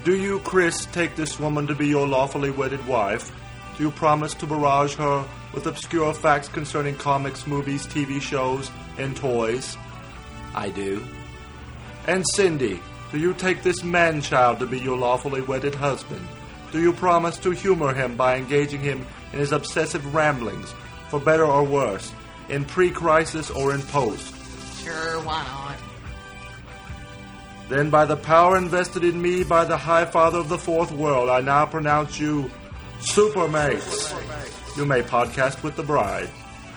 Do you, Chris, take this woman to be your lawfully wedded wife? Do you promise to barrage her with obscure facts concerning comics, movies, TV shows, and toys? I do. And Cindy, do you take this man-child to be your lawfully wedded husband? Do you promise to humor him by engaging him in his obsessive ramblings, for better or worse, in pre-crisis or in post? Sure, why not? Then by the power invested in me by the High Father of the Fourth World, I now pronounce you Supermates. You may podcast with the bride.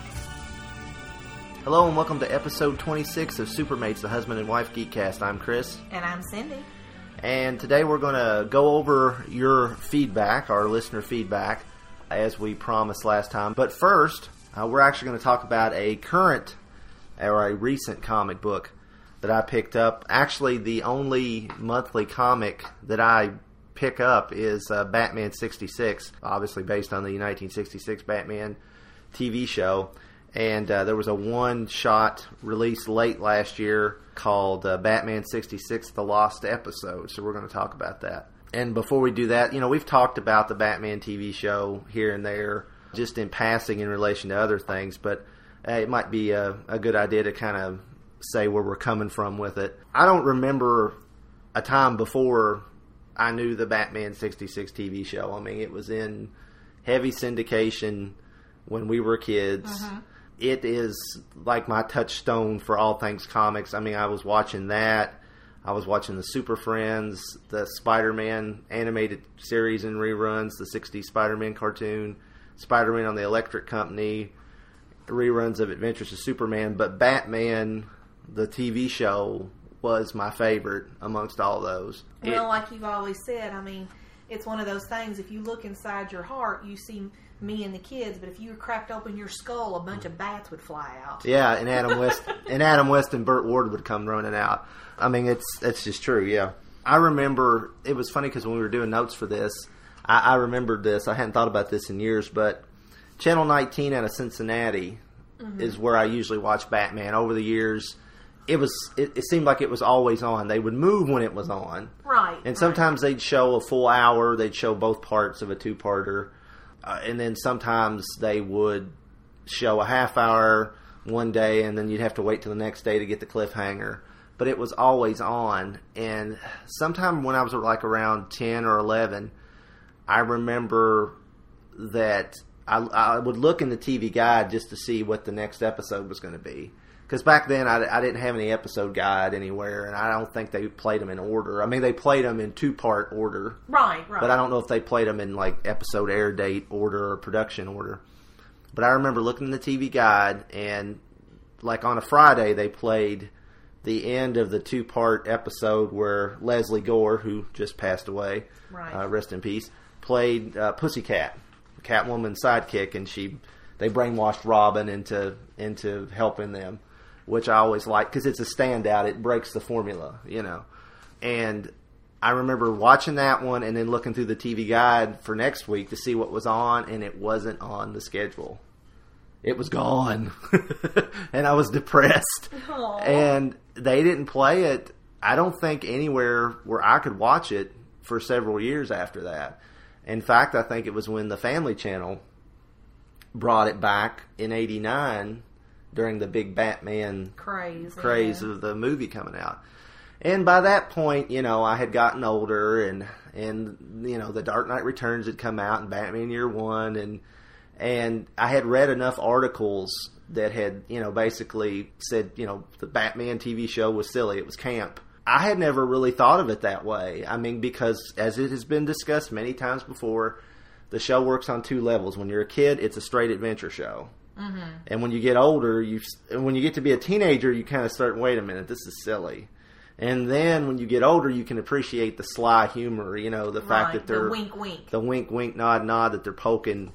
Hello and welcome to episode 26 of Supermates, the husband and wife Geekcast. I'm Chris. And I'm Cindy. And today we're going to go over your feedback, our listener feedback, as we promised last time. But first, we're actually going to talk about a current or a recent comic book that I picked up. Actually, the only monthly comic that I pick up is Batman 66, obviously based on the 1966 Batman TV show. And there was a one-shot release late last year called Batman 66, The Lost Episode. So we're going to talk about that. And before we do that, we've talked about the Batman TV show here and there, just in passing in relation to other things. But it might be a good idea to kind of say where we're coming from with it. I don't remember a time before I knew the Batman 66 TV show. I mean, it was in heavy syndication when we were kids. Uh-huh. It is like my touchstone for all things comics. I mean, I was watching that. I was watching the Super Friends, the Spider-Man animated series and reruns, the 60s Spider-Man cartoon, Spider-Man on the Electric Company, reruns of Adventures of Superman. But Batman, the TV show, was my favorite amongst all those. Well, like you've always said, I mean, it's one of those things, if you look inside your heart, you see me and the kids, but if you cracked open your skull, a bunch of bats would fly out. Yeah, and Adam West and Burt Ward would come running out. I mean, it's just true, yeah. I remember, it was funny because when we were doing notes for this, I remembered this. I hadn't thought about this in years, but Channel 19 out of Cincinnati is where I usually watch Batman. Over the years, it seemed like it was always on. They would move when it was on. Right. And sometimes they'd show a full hour. They'd show both parts of a two-parter. And then sometimes they would show a half hour one day, and then you'd have to wait till the next day to get the cliffhanger. But it was always on. And sometime when I was like around 10 or 11, I remember that I would look in the TV guide just to see what the next episode was going to be. Because back then I didn't have any episode guide anywhere, and I don't think they played them in order. I mean, they played them in two-part order. Right. But I don't know if they played them in like episode air date order or production order. But I remember looking in the TV guide, and like on a Friday they played the end of the two-part episode where Leslie Gore, who just passed away, rest in peace, played Pussycat, Catwoman's sidekick, and they brainwashed Robin into helping them, which I always like because it's a standout. It breaks the formula, And I remember watching that one and then looking through the TV guide for next week to see what was on, and it wasn't on the schedule. It was gone. And I was depressed. Aww. And they didn't play it, I don't think, anywhere where I could watch it for several years after that. In fact, I think it was when the Family Channel brought it back in '89 during the big Batman craze of the movie coming out. And by that point, I had gotten older, and The Dark Knight Returns had come out, and Batman Year One, and I had read enough articles that had, basically said, the Batman TV show was silly, it was camp. I had never really thought of it that way. I mean, because as it has been discussed many times before, the show works on two levels. When you're a kid, it's a straight adventure show. Mm-hmm. And when you get older, when you get to be a teenager, you kind of start, wait a minute, this is silly. And then when you get older, you can appreciate the sly humor, the fact that they're... The wink, nod, that they're poking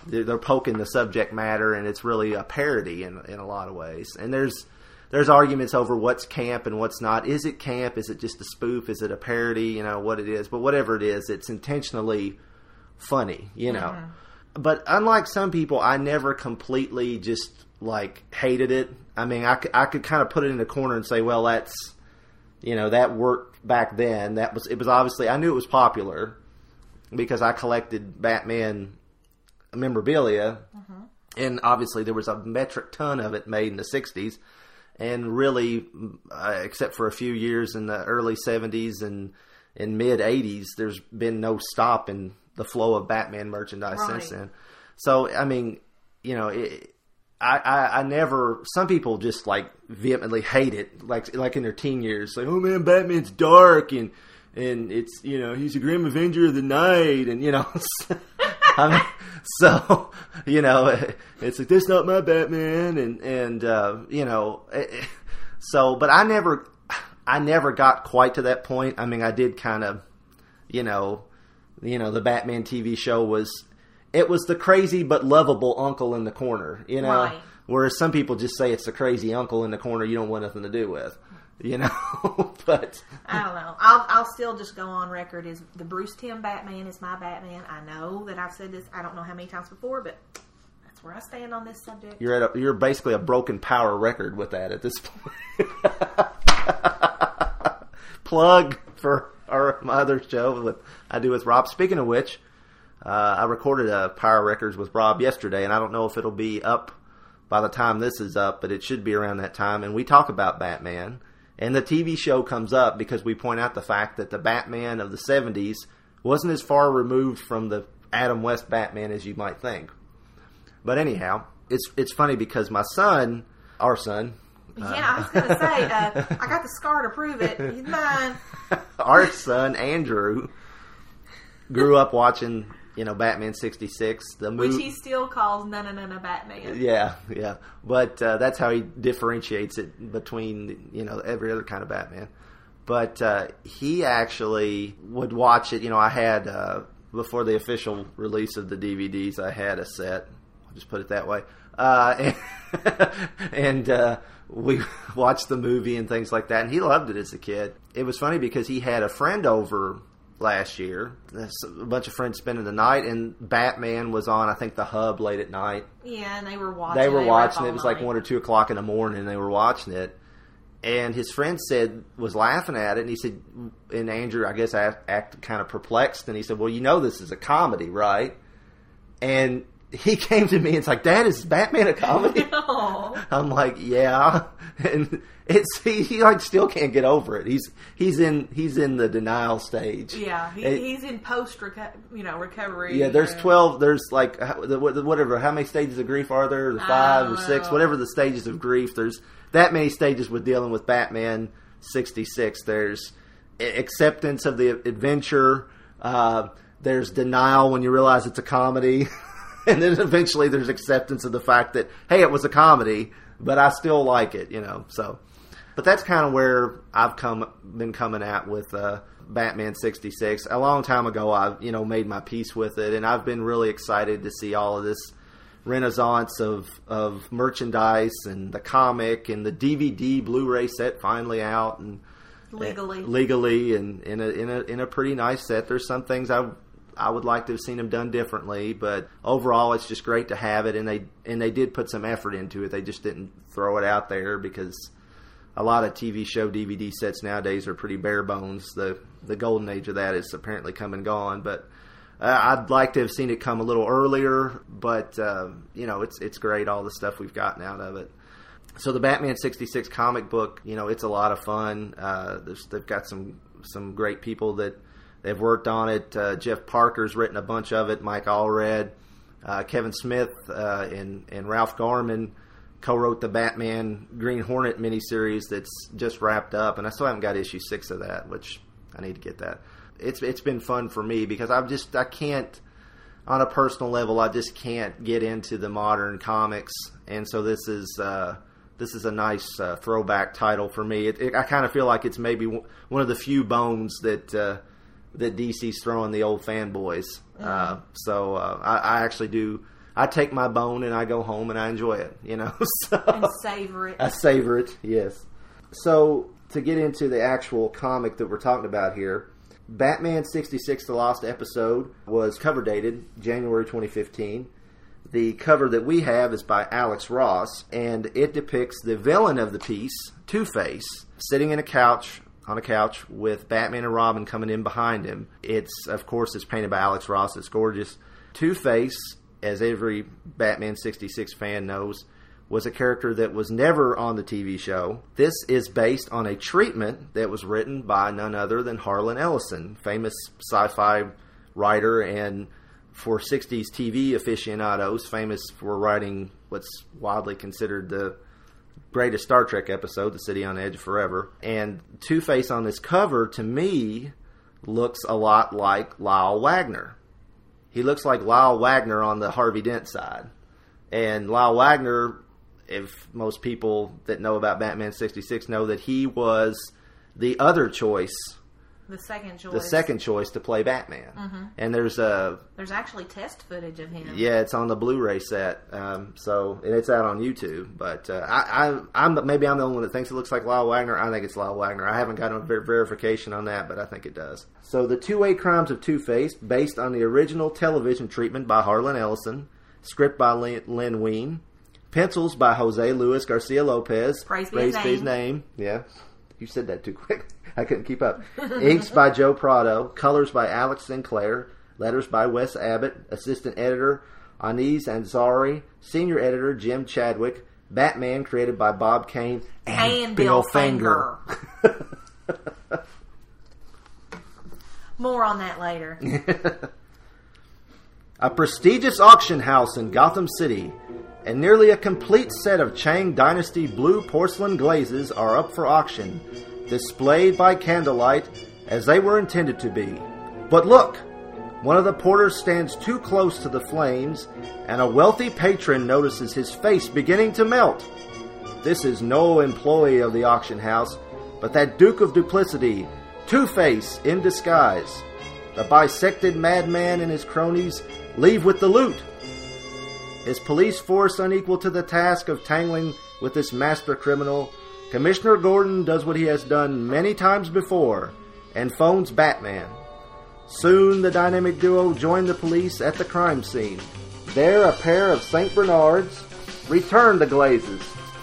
the subject matter, and it's really a parody in a lot of ways. And there's arguments over what's camp and what's not. Is it camp? Is it just a spoof? Is it a parody? What it is. But whatever it is, it's intentionally funny, Mm-hmm. But unlike some people, I never completely just hated it. I mean, I could kind of put it in a corner and say, well, that's, that worked back then. It was obviously, I knew it was popular because I collected Batman memorabilia, and obviously there was a metric ton of it made in the 60s, and really, except for a few years in the early 70s and in mid 80s, there's been no stop in the flow of Batman merchandise since then. So, I mean, you know, I never. Some people just like vehemently hate it, like in their teen years, like, oh man, Batman's dark and it's, you know, he's a grim avenger of the night, and you know, I mean, so you know, it's like, that's not my Batman, and you know, so but I never got quite to that point. I mean, I did kind of, you know, the Batman TV show was. It was the crazy but lovable uncle in the corner, you know. Right. Whereas some people just say it's the crazy uncle in the corner you don't want nothing to do with, you know. But I don't know. I'll still just go on record as the Bruce Timm Batman is my Batman. I know that I've said this. I don't know how many times before, but that's where I stand on this subject. You're basically a broken power record with that at this point. Plug for my other show that I do with Rob. Speaking of which. I recorded a Power Records with Rob yesterday, and I don't know if it'll be up by the time this is up, but it should be around that time. And we talk about Batman, and the TV show comes up because we point out the fact that the Batman of the 70s wasn't as far removed from the Adam West Batman as you might think. But anyhow, it's funny because our son... Yeah, I was going to say, I got the scar to prove it. He's mine. Our son, Andrew, grew up watching... You know, Batman 66, the movie, which he still calls no Batman. Yeah. But that's how he differentiates it between, you know, every other kind of Batman. But he actually would watch it. You know, I had before the official release of the DVDs, I had a set. I'll just put it that way. And we watched the movie and things like that, and he loved it as a kid. It was funny because he had a friend over last year. A bunch of friends spending the night, and Batman was on, I think, the Hub late at night. Yeah, and they were watching. They were watching it. It was like 1 or 2 o'clock in the morning, and they were watching it. And his friend was laughing at it, and he said, and Andrew, I guess, acted kind of perplexed, and he said, well, you know this is a comedy, right? And he came to me and it's like, Dad, is Batman a comedy? No. I'm like, yeah. And he like still can't get over it. He's in the denial stage. Yeah, he's in post recovery. Yeah, there's 12. There's like whatever. How many stages of grief are there? 5 or 6, whatever the stages of grief. There's that many stages with dealing with Batman 66. There's acceptance of the adventure. There's denial when you realize it's a comedy. And then eventually there's acceptance of the fact that, hey, it was a comedy, but I still like it, you know. So, but that's kind of where I've been coming at with Batman 66. A long time ago, I made my peace with it, and I've been really excited to see all of this renaissance of merchandise and the comic and the DVD Blu-ray set finally out and legally and in a pretty nice set. There's some things I would like to have seen them done differently, but overall it's just great to have it, and they did put some effort into it. They just didn't throw it out there because a lot of TV show DVD sets nowadays are pretty bare bones. The golden age of that is apparently come and gone, but I'd like to have seen it come a little earlier, but it's great, all the stuff we've gotten out of it. So the Batman 66 comic book, it's a lot of fun. They've got some great people that they've worked on it. Jeff Parker's written a bunch of it. Mike Allred, Kevin Smith, and Ralph Garman co-wrote the Batman Green Hornet miniseries that's just wrapped up, and I still haven't got issue 6 of that, which I need to get that. It's been fun for me because I can't, on a personal level, I just can't get into the modern comics, and so this is a nice throwback title for me. I kind of feel like it's maybe one of the few bones that DC's throwing the old fanboys. So I actually do. I take my bone and I go home and I enjoy it, So, and savor it. I savor it, yes. So to get into the actual comic that we're talking about here, Batman 66, The Lost Episode, was cover dated January 2015. The cover that we have is by Alex Ross, and it depicts the villain of the piece, Two-Face, sitting in a couch on a couch with Batman and Robin coming in behind him. It's painted by Alex Ross. It's gorgeous. Two-Face, as every Batman 66 fan knows, was a character that was never on the TV show. This is based on a treatment that was written by none other than Harlan Ellison, famous sci-fi writer, and for 60s TV aficionados, famous for writing what's widely considered the greatest Star Trek episode, The City on Edge Forever. And Two-Face on this cover, to me, looks a lot like Lyle Wagner. He looks like Lyle Wagner on the Harvey Dent side. And Lyle Wagner, if most people that know about Batman 66 know, that he was the other choice. The second choice. The second choice to play Batman. Mm-hmm. And there's actually test footage of him. Yeah, it's on the Blu-ray set. So and it's out on YouTube. But maybe I'm the only one that thinks it looks like Lyle Wagner. I think it's Lyle Wagner. I haven't gotten a verification on that, but I think it does. So the 2A Crimes of Two-Face, based on the original television treatment by Harlan Ellison, script by Len Wein, pencils by Jose Luis Garcia Lopez. Praise be his name. Yeah, you said that too quick. I couldn't keep up. Inks by Joe Prado. Colors by Alex Sinclair. Letters by Wes Abbott. Assistant editor Aniz Ansari. Senior editor Jim Chadwick. Batman created by Bob Kane and Bill Finger. More on that later. A prestigious auction house in Gotham City and nearly a complete set of Chang Dynasty blue porcelain glazes are up for auction, displayed by candlelight as they were intended to be. But look! One of the porters stands too close to the flames, and a wealthy patron notices his face beginning to melt. This is no employee of the auction house, but that Duke of Duplicity, Two-Face in disguise. The bisected madman and his cronies leave with the loot. His police force unequal to the task of tangling with this master criminal, Commissioner Gordon does what he has done many times before and phones Batman. Soon the dynamic duo join the police at the crime scene. There a pair of St. Bernards return the glazes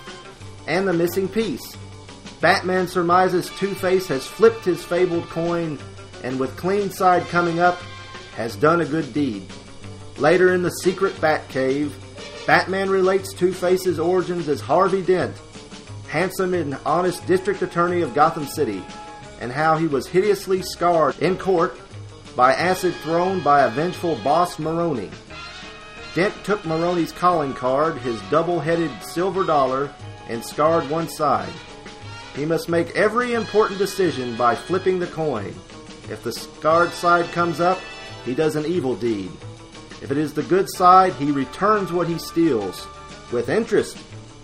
and the missing piece. Batman surmises Two-Face has flipped his fabled coin and with clean side coming up has done a good deed. Later in the secret Batcave, Batman relates Two-Face's origins as Harvey Dent, handsome and honest district attorney of Gotham City, and how he was hideously scarred in court by acid thrown by a vengeful boss Maroni. Dent took Maroni's calling card, his double-headed silver dollar, and scarred one side. He must make every important decision by flipping the coin. If the scarred side comes up, he does an evil deed. If it is the good side, he returns what he steals, with interest.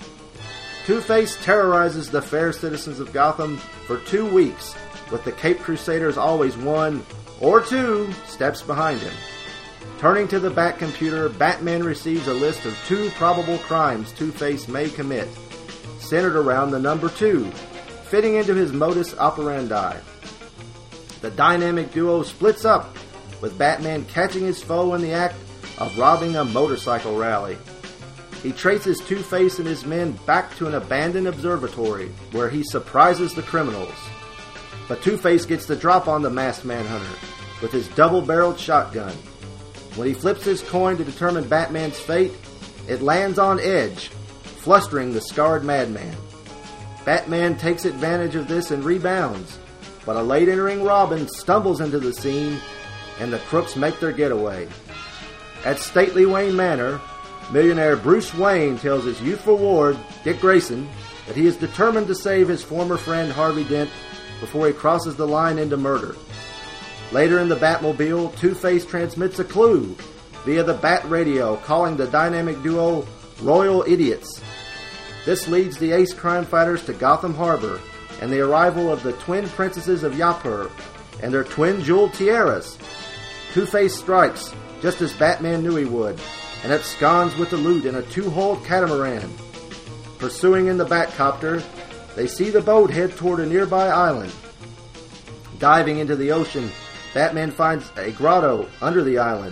Two-Face terrorizes the fair citizens of Gotham for 2 weeks, with the Caped Crusaders always 1 or 2 steps behind him. Turning to the Bat-computer, Batman receives a list of 2 probable crimes Two-Face may commit, centered around the number 2, fitting into his modus operandi. The dynamic duo splits up, with Batman catching his foe in the act of robbing a motorcycle rally. He traces Two-Face and his men back to an abandoned observatory, where he surprises the criminals. But Two-Face gets the drop on the masked manhunter with his double-barreled shotgun. When he flips his coin to determine Batman's fate, it lands on Edge, flustering the scarred madman. Batman takes advantage of this and rebounds, but a late-entering Robin stumbles into the scene, and the crooks make their getaway. At stately Wayne Manor, millionaire Bruce Wayne tells his youthful ward, Dick Grayson, that he is determined to save his former friend Harvey Dent before he crosses the line into murder. Later in the Batmobile, Two-Face transmits a clue via the Bat radio, calling the dynamic duo Royal Idiots. This leads the ace crime fighters to Gotham Harbor and the arrival of the twin princesses of Yapur and their twin jeweled tiaras. Two-Face strikes, just as Batman knew he would, and absconds with the loot in a 2-hulled catamaran. Pursuing in the Batcopter, they see the boat head toward a nearby island. Diving into the ocean, Batman finds a grotto under the island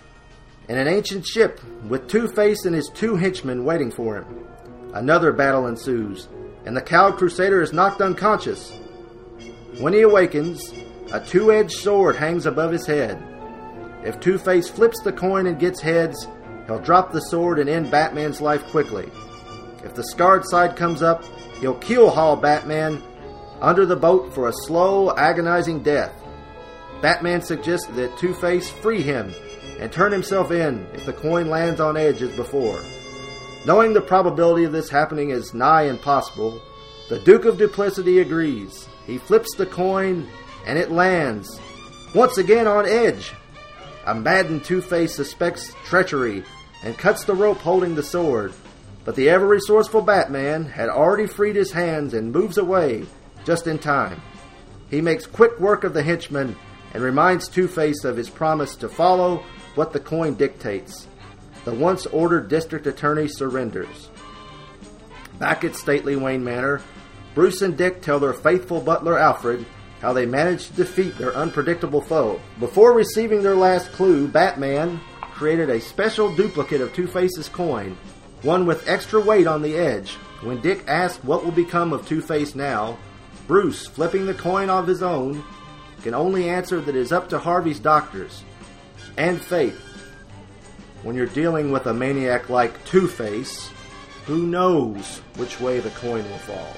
and an ancient ship with Two-Face and his 2 henchmen waiting for him. Another battle ensues, and the cowed Crusader is knocked unconscious. When he awakens, a two-edged sword hangs above his head. If Two-Face flips the coin and gets heads, he'll drop the sword and end Batman's life quickly. If the scarred side comes up, he'll keel-haul Batman under the boat for a slow, agonizing death. Batman suggests that Two-Face free him and turn himself in if the coin lands on edge as before. Knowing the probability of this happening is nigh impossible, the Duke of Duplicity agrees. He flips the coin, and it lands, once again on edge. A maddened Two-Face suspects treachery and cuts the rope holding the sword, but the ever-resourceful Batman had already freed his hands and moves away just in time. He makes quick work of the henchman and reminds Two-Face of his promise to follow what the coin dictates. The once-ordered district attorney surrenders. Back at stately Wayne Manor, Bruce and Dick tell their faithful butler Alfred how they managed to defeat their unpredictable foe. Before receiving their last clue, Batman created a special duplicate of Two-Face's coin, one with extra weight on the edge. When Dick asks what will become of Two-Face now, Bruce, flipping the coin of his own, can only answer that it is up to Harvey's doctors and fate. When you're dealing with a maniac like Two-Face, who knows which way the coin will fall?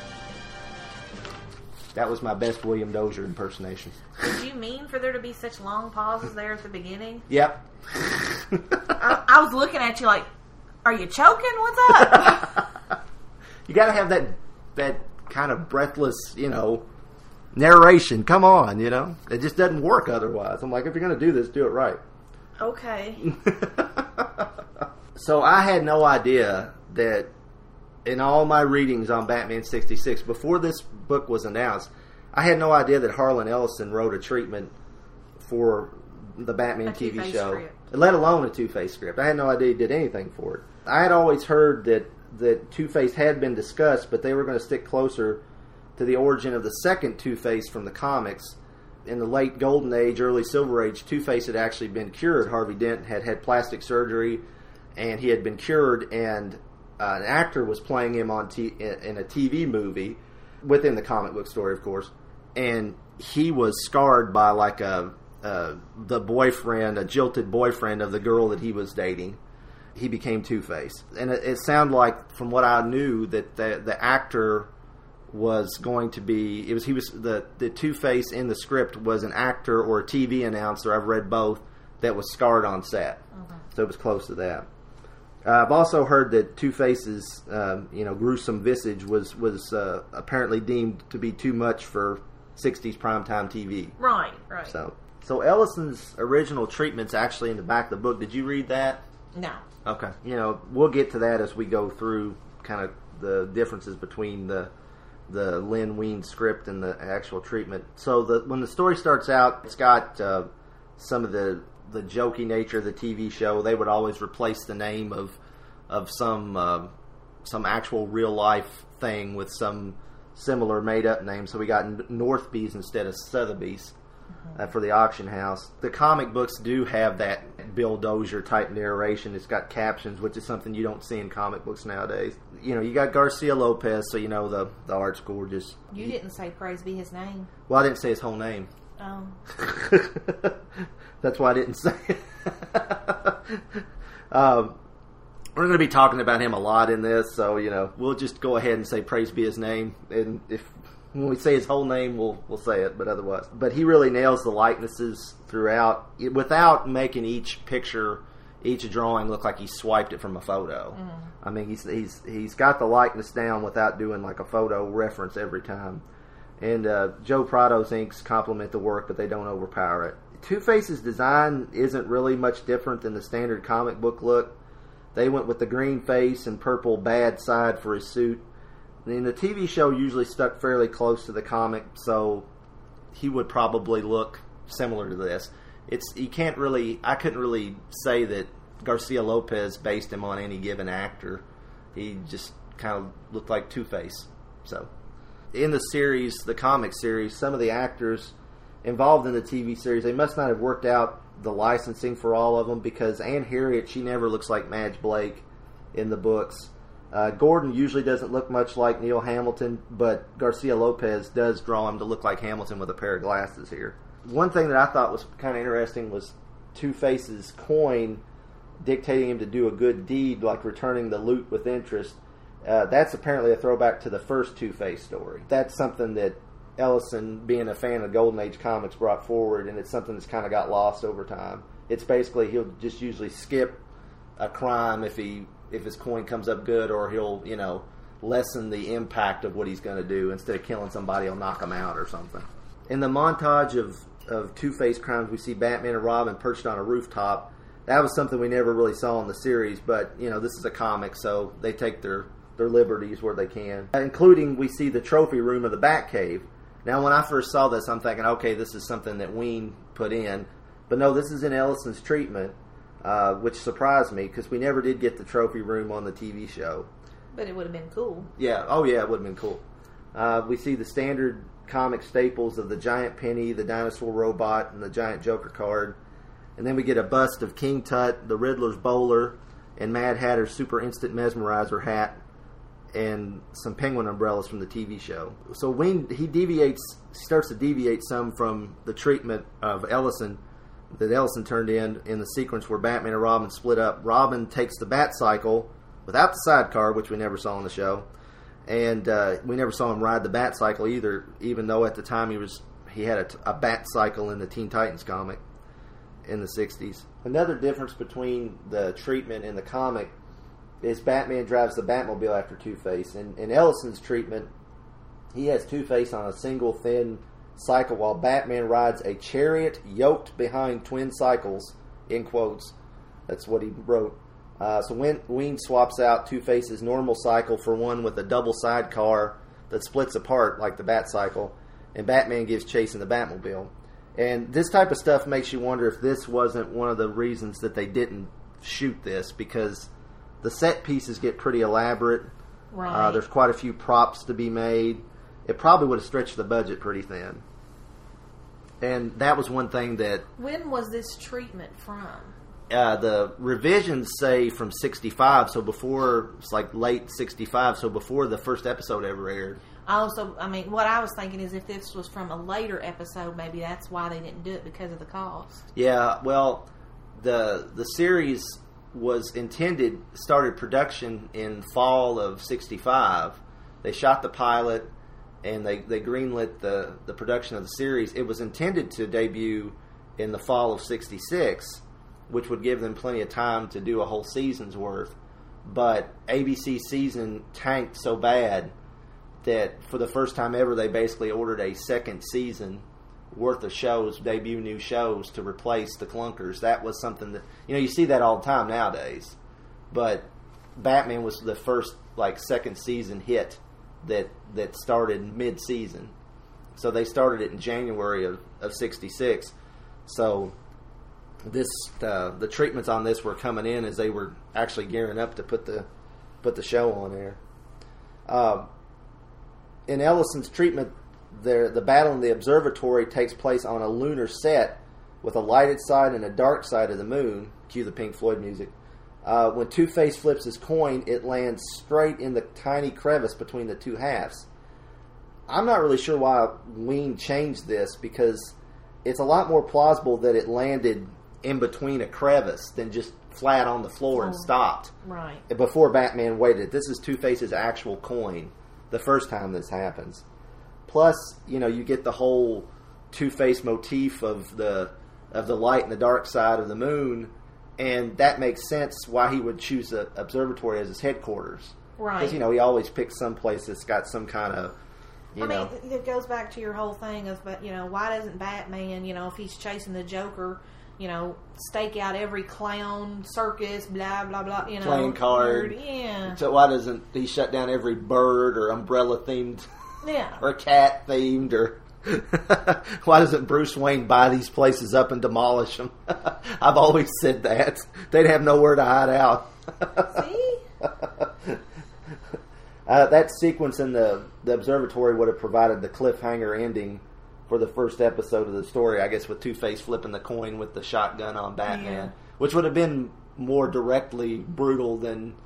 That was my best William Dozier impersonation. Did you mean for there to be such long pauses there at the beginning? Yep. I was looking at you like, are you choking? What's up? You got to have that kind of breathless, narration. Come on, It just doesn't work otherwise. I'm like, if you're going to do this, do it right. Okay. So I had no idea that in all my readings on Batman 66, before this book was announced, I had no idea that Harlan Ellison wrote a treatment for the Batman TV Two-Face show, script. let alone a Two-Face script. I had no idea he did anything for it. I had always heard that Two-Face had been discussed, but they were going to stick closer to the origin of the second Two-Face from the comics. In the late Golden Age, early Silver Age, Two-Face had actually been cured. Harvey Dent had had plastic surgery, and he had been cured, and an actor was playing him in a TV movie, within the comic book story, of course, and he was scarred by the boyfriend, a jilted boyfriend of the girl that he was dating. He became Two-Face. And it sounded like, from what I knew, that the actor was going to be, the Two-Face in the script was an actor or a TV announcer, I've read both, that was scarred on set. Mm-hmm. So it was close to that. I've also heard that Two-Face's gruesome visage was apparently deemed to be too much for 60s primetime TV. Right. So Ellison's original treatment's actually in the back of the book. Did you read that? No. Okay. We'll get to that as we go through kind of the differences between the Len Wein script and the actual treatment. So when the story starts out, it's got some of the jokey nature of the TV show. They would always replace the name of some actual real life thing with some similar made up name. So we got Northby's instead of Sotheby's for the auction house. The comic books do have that Bill Dozier type narration. It's got captions, which is something you don't see in comic books nowadays. You got Garcia Lopez, so the art's gorgeous. You didn't say praise be his name. Well, I didn't say his whole name. Oh. That's why I didn't say it. We're going to be talking about him a lot in this, so we'll just go ahead and say praise be his name, and when we say his whole name, we'll say it, but otherwise. But he really nails the likenesses throughout, without making each picture, each drawing look like he swiped it from a photo. Mm. I mean, he's got the likeness down without doing like a photo reference every time. And Joe Prado's inks complement the work, but they don't overpower it. Two-Face's design isn't really much different than the standard comic book look. They went with the green face and purple bad side for his suit. And the TV show usually stuck fairly close to the comic, so he would probably look similar to this. I couldn't really say that Garcia Lopez based him on any given actor. He just kind of looked like Two-Face. So, in the series, the comic series, some of the actors involved in the TV series, they must not have worked out the licensing for all of them, because Anne Harriet, she never looks like Madge Blake in the books. Gordon usually doesn't look much like Neil Hamilton, but Garcia Lopez does draw him to look like Hamilton with a pair of glasses here. One thing that I thought was kind of interesting was Two-Face's coin dictating him to do a good deed, like returning the loot with interest. That's apparently a throwback to the first Two-Face story. That's something that Ellison, being a fan of Golden Age comics, brought forward, and it's something that's kind of got lost over time. It's basically he'll just usually skip a crime if his coin comes up good, or he'll, lessen the impact of what he's going to do. Instead of killing somebody, he'll knock them out or something. In the montage of Two-Face crimes, we see Batman and Robin perched on a rooftop. That was something we never really saw in the series, but, this is a comic, so they take their liberties where they can. Including, we see the trophy room of the Batcave. Now, when I first saw this, I'm thinking, okay, this is something that Ween put in. But no, this is in Ellison's treatment, which surprised me, because we never did get the trophy room on the TV show. But it would have been cool. Yeah, it would have been cool. We see the standard comic staples of the giant penny, the dinosaur robot, and the giant Joker card. And then we get a bust of King Tut, the Riddler's bowler, and Mad Hatter's super instant mesmerizer hat, and some penguin umbrellas from the TV show. So Ween, he starts to deviate some from the treatment of Ellison that Ellison turned in the sequence where Batman and Robin split up. Robin takes the Batcycle without the sidecar, which we never saw on the show, and we never saw him ride the Batcycle either, even though at the time he had a Batcycle in the Teen Titans comic in the 60s. Another difference between the treatment in the comic is Batman drives the Batmobile after Two-Face. In Ellison's treatment, he has Two-Face on a single thin cycle while Batman rides a chariot yoked behind twin cycles, in quotes. That's what he wrote. So Ween swaps out Two-Face's normal cycle for one with a double sidecar that splits apart like the Batcycle, and Batman gives chase in the Batmobile. And this type of stuff makes you wonder if this wasn't one of the reasons that they didn't shoot this, because the set pieces get pretty elaborate. Right. There's quite a few props to be made. It probably would have stretched the budget pretty thin. And that was one thing that... When was this treatment from? The revisions say from 65, so before, it's like late 65, so before the first episode ever aired. Also, what I was thinking is if this was from a later episode, maybe that's why they didn't do it, because of the cost. Yeah, well, the series started production in fall of 65. They shot the pilot, and they greenlit the production of the series. It was intended to debut in the fall of 66, which would give them plenty of time to do a whole season's worth. But ABC's season tanked so bad that for the first time ever, they basically ordered a second season worth of shows, debut new shows, to replace the clunkers. That was something that, you see that all the time nowadays. But Batman was the first, second season hit that started mid-season. So they started it in January of 66. So the treatments on this were coming in as they were actually gearing up to put the show on air. In Ellison's treatment, the battle in the observatory takes place on a lunar set with a lighted side and a dark side of the moon. Cue the Pink Floyd music. When Two-Face flips his coin, it lands straight in the tiny crevice between the two halves. I'm not really sure why Ween changed this, because it's a lot more plausible that it landed in between a crevice than just flat on the floor and stopped. Right. Before Batman waited. This is Two-Face's actual coin the first time this happens. Plus, you get the whole Two-Face motif of the light and the dark side of the moon, and that makes sense why he would choose the observatory as his headquarters. Right. Because, he always picks some place that's got some kind of, it goes back to your whole thing of, why doesn't Batman, if he's chasing the Joker, stake out every clown, circus, blah, blah, blah, playing card. Yeah. So why doesn't he shut down every bird or umbrella-themed... Yeah. Or cat themed, or why doesn't Bruce Wayne buy these places up and demolish them? I've always said that. They'd have nowhere to hide out. See? That sequence in the observatory would have provided the cliffhanger ending for the first episode of the story, I guess, with Two-Face flipping the coin with the shotgun on Batman, which would have been more directly brutal than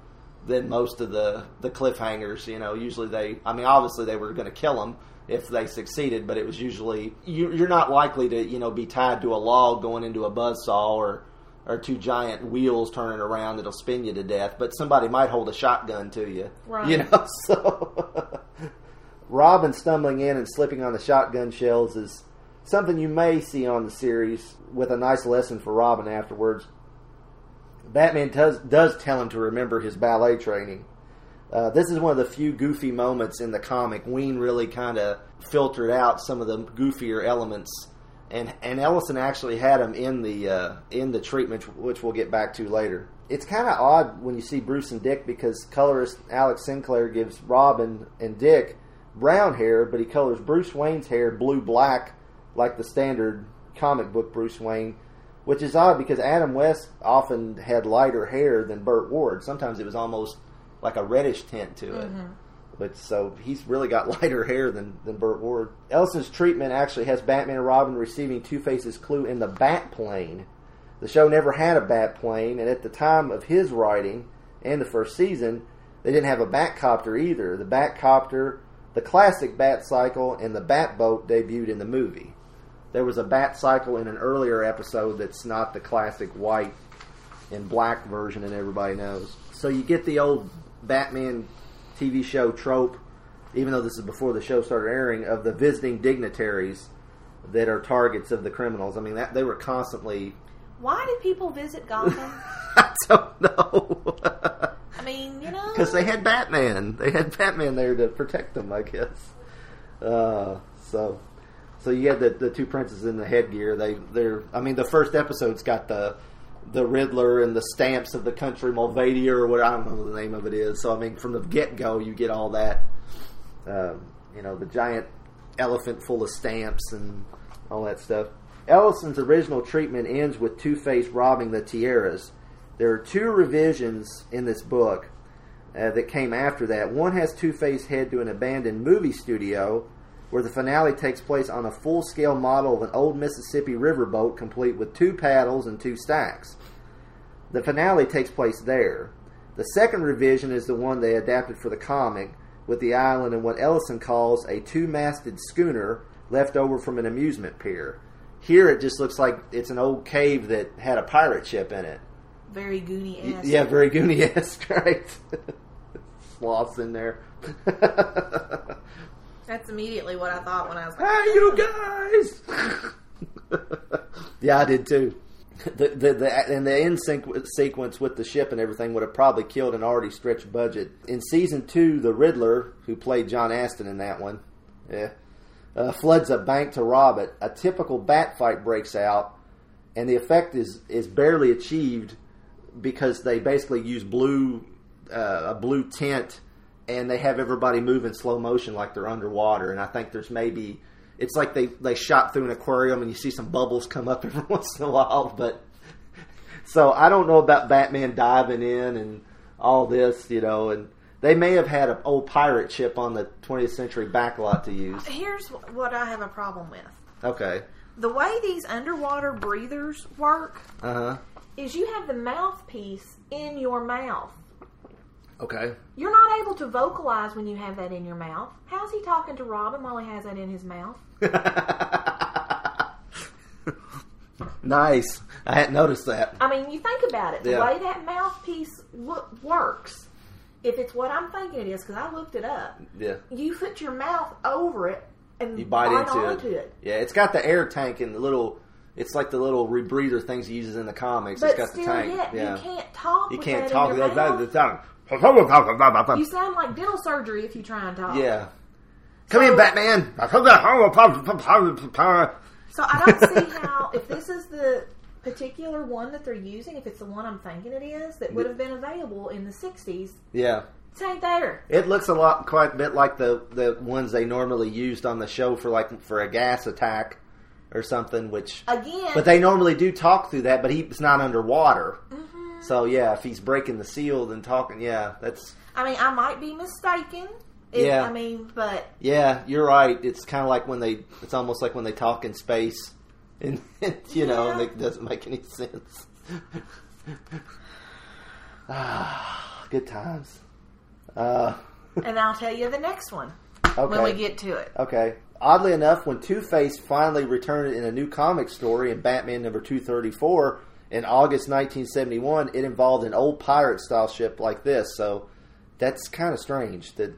than most of the cliffhangers. Usually obviously they were going to kill him if they succeeded, but it was usually you're not likely to be tied to a log going into a buzzsaw or two giant wheels turning around that'll spin you to death. But somebody might hold a shotgun to you, right? So Robin stumbling in and slipping on the shotgun shells is something you may see on the series, with a nice lesson for Robin afterwards. Batman does tell him to remember his ballet training. This is one of the few goofy moments in the comic. Ween really kind of filtered out some of the goofier elements, and Ellison actually had him in the treatment, which we'll get back to later. It's kind of odd when you see Bruce and Dick, because colorist Alex Sinclair gives Robin and Dick brown hair, but he colors Bruce Wayne's hair blue-black like the standard comic book Bruce Wayne, which is odd because Adam West often had lighter hair than Burt Ward. Sometimes it was almost like a reddish tint to it. Mm-hmm. But so he's really got lighter hair than Burt Ward. Ellison's treatment actually has Batman and Robin receiving Two-Face's clue in the Batplane. The show never had a Batplane, and at the time of his writing and the first season, they didn't have a Batcopter either. The Batcopter, the classic Batcycle, and the Batboat debuted in the movie. There was a Batcycle in an earlier episode that's not the classic white and black version that everybody knows. So you get the old Batman TV show trope, even though this is before the show started airing, of the visiting dignitaries that are targets of the criminals. I mean, they were constantly... Why did people visit Gotham? I don't know. I mean, because they had Batman. They had Batman there to protect them, I guess. So you had the two princes in the headgear. The first episode's got the Riddler and the stamps of the country Mulvadia, or what, I don't know what the name of it is. So from the get-go, you get all that. The giant elephant full of stamps and all that stuff. Ellison's original treatment ends with Two-Face robbing the tiaras. There are two revisions in this book that came after that. One has Two-Face head to an abandoned movie studio, where the finale takes place on a full-scale model of an old Mississippi riverboat complete with 2 paddles and 2 stacks. The finale takes place there. The second revision is the one they adapted for the comic, with the island and what Ellison calls a 2-masted schooner left over from an amusement pier. Here it just looks like it's an old cave that had a pirate ship in it. Very Goonie-esque. Yeah, very Goonie-esque, right? Sloths in there. That's immediately what I thought when I was like, hey, you guys! Yeah, I did too. The end sequence with the ship and everything would have probably killed an already stretched budget. In season 2, the Riddler, who played John Astin in that one, floods a bank to rob it. A typical bat fight breaks out, and the effect is barely achieved because they basically use a blue tint, and they have everybody move in slow motion like they're underwater. And I think there's maybe... It's like they shot through an aquarium and you see some bubbles come up every once in a while. But so I don't know about Batman diving in and all this, and they may have had an old pirate ship on the 20th century backlot to use. Here's what I have a problem with. Okay. The way these underwater breathers work is you have the mouthpiece in your mouth. Okay. You're not able to vocalize when you have that in your mouth. How's he talking to Robin while he has that in his mouth? Nice. I hadn't noticed that. I mean, you think about it. The way that mouthpiece works, if it's what I'm thinking it is, because I looked it up, you put your mouth over it and you bite onto it. Yeah, it's got the air tank and the little... It's like the little rebreather things he uses in the comics. But it's got still, the tank. You can't talk You with can't that talk in your without mouth. the tongue. You sound like dental surgery if you try and talk. Yeah. Come in, Batman! So I don't see how, if this is the particular one that they're using, if it's the one I'm thinking it is, that would have been available in the 60s. Yeah. It ain't there. It looks quite a bit like the ones they normally used on the show for a gas attack or something, but they normally do talk through that, but he's not underwater. Mm-hmm. So yeah, if he's breaking the seal and talking, that's... I mean, I might be mistaken. But... Yeah, you're right. It's kind of like it's almost like when they talk in space, and and it doesn't make any sense. Good times. And I'll tell you the next one when we get to it. Okay. Oddly enough, when Two-Face finally returned in a new comic story in Batman number 234 in August 1971, it involved an old pirate-style ship like this. So that's kind of strange that,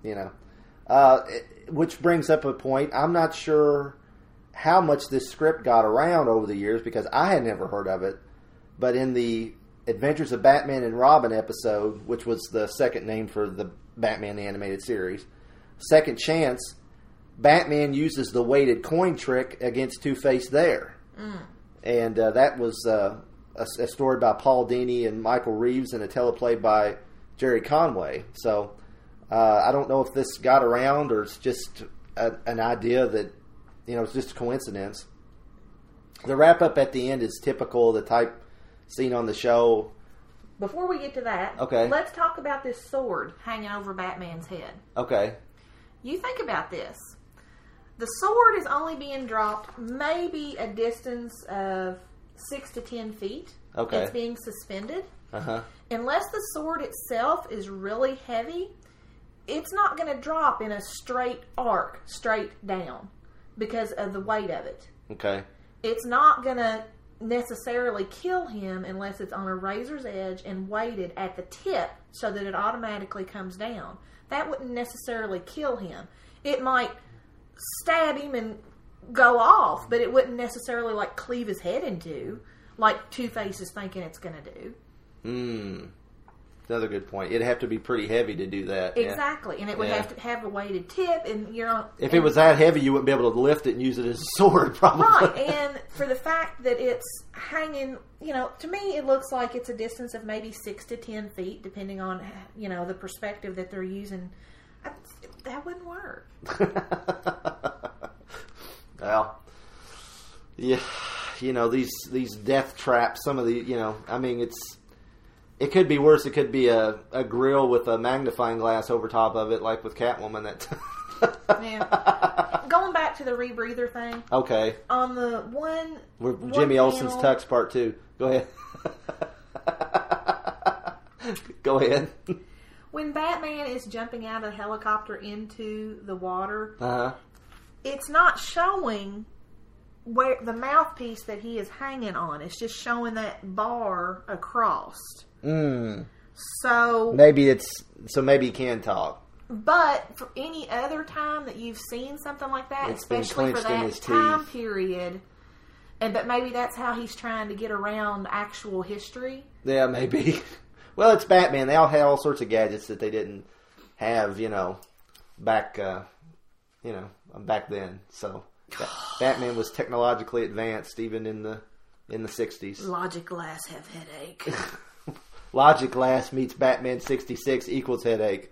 which brings up a point. I'm not sure how much this script got around over the years because I had never heard of it. But in the Adventures of Batman and Robin episode, which was the second name for the Batman the Animated Series, Second Chance, Batman uses the weighted coin trick against Two-Face there. And that was a story by Paul Dini and Michael Reeves and a teleplay by Jerry Conway. So I don't know if this got around or it's just an idea that, it's just a coincidence. The wrap-up at the end is typical of the type seen on the show. Before we get to that, let's talk about this sword hanging over Batman's head. Okay. You think about this. The sword is only being dropped maybe a distance of 6 to 10 feet. Okay. It's being suspended. Uh-huh. Unless the sword itself is really heavy, it's not going to drop in a straight arc, straight down, because of the weight of it. Okay. It's not going to necessarily kill him unless it's on a razor's edge and weighted at the tip so that it automatically comes down. That wouldn't necessarily kill him. It might stab him and go off, but it wouldn't necessarily like cleave his head in two, like Two-Face is thinking it's going to do. Another good point. It'd have to be pretty heavy to do that. Exactly, and it would have to have a weighted tip, and if it was that heavy, you wouldn't be able to lift it and use it as a sword, probably. Right, and for the fact that it's hanging, to me it looks like it's a distance of maybe 6 to 10 feet, depending on, the perspective that they're using. That wouldn't work. Well, yeah, these death traps, some of the, it could be worse. It could be a grill with a magnifying glass over top of it, like with Catwoman. Yeah. Going back to the rebreather thing. Okay. On the one Jimmy Olsen's Tux Part 2. Go ahead. Go ahead. When Batman is jumping out of the helicopter into the water, it's not showing where the mouthpiece that he is hanging on. It's just showing that bar across. So maybe he can talk. But for any other time that you've seen something like that, it's especially for that time period, but maybe that's how he's trying to get around actual history. Yeah, maybe. Well, it's Batman. They all had all sorts of gadgets that they didn't have, back then. So Batman was technologically advanced even in the 60s. Logic Glass have headache. Logic Glass meets Batman 66 equals headache.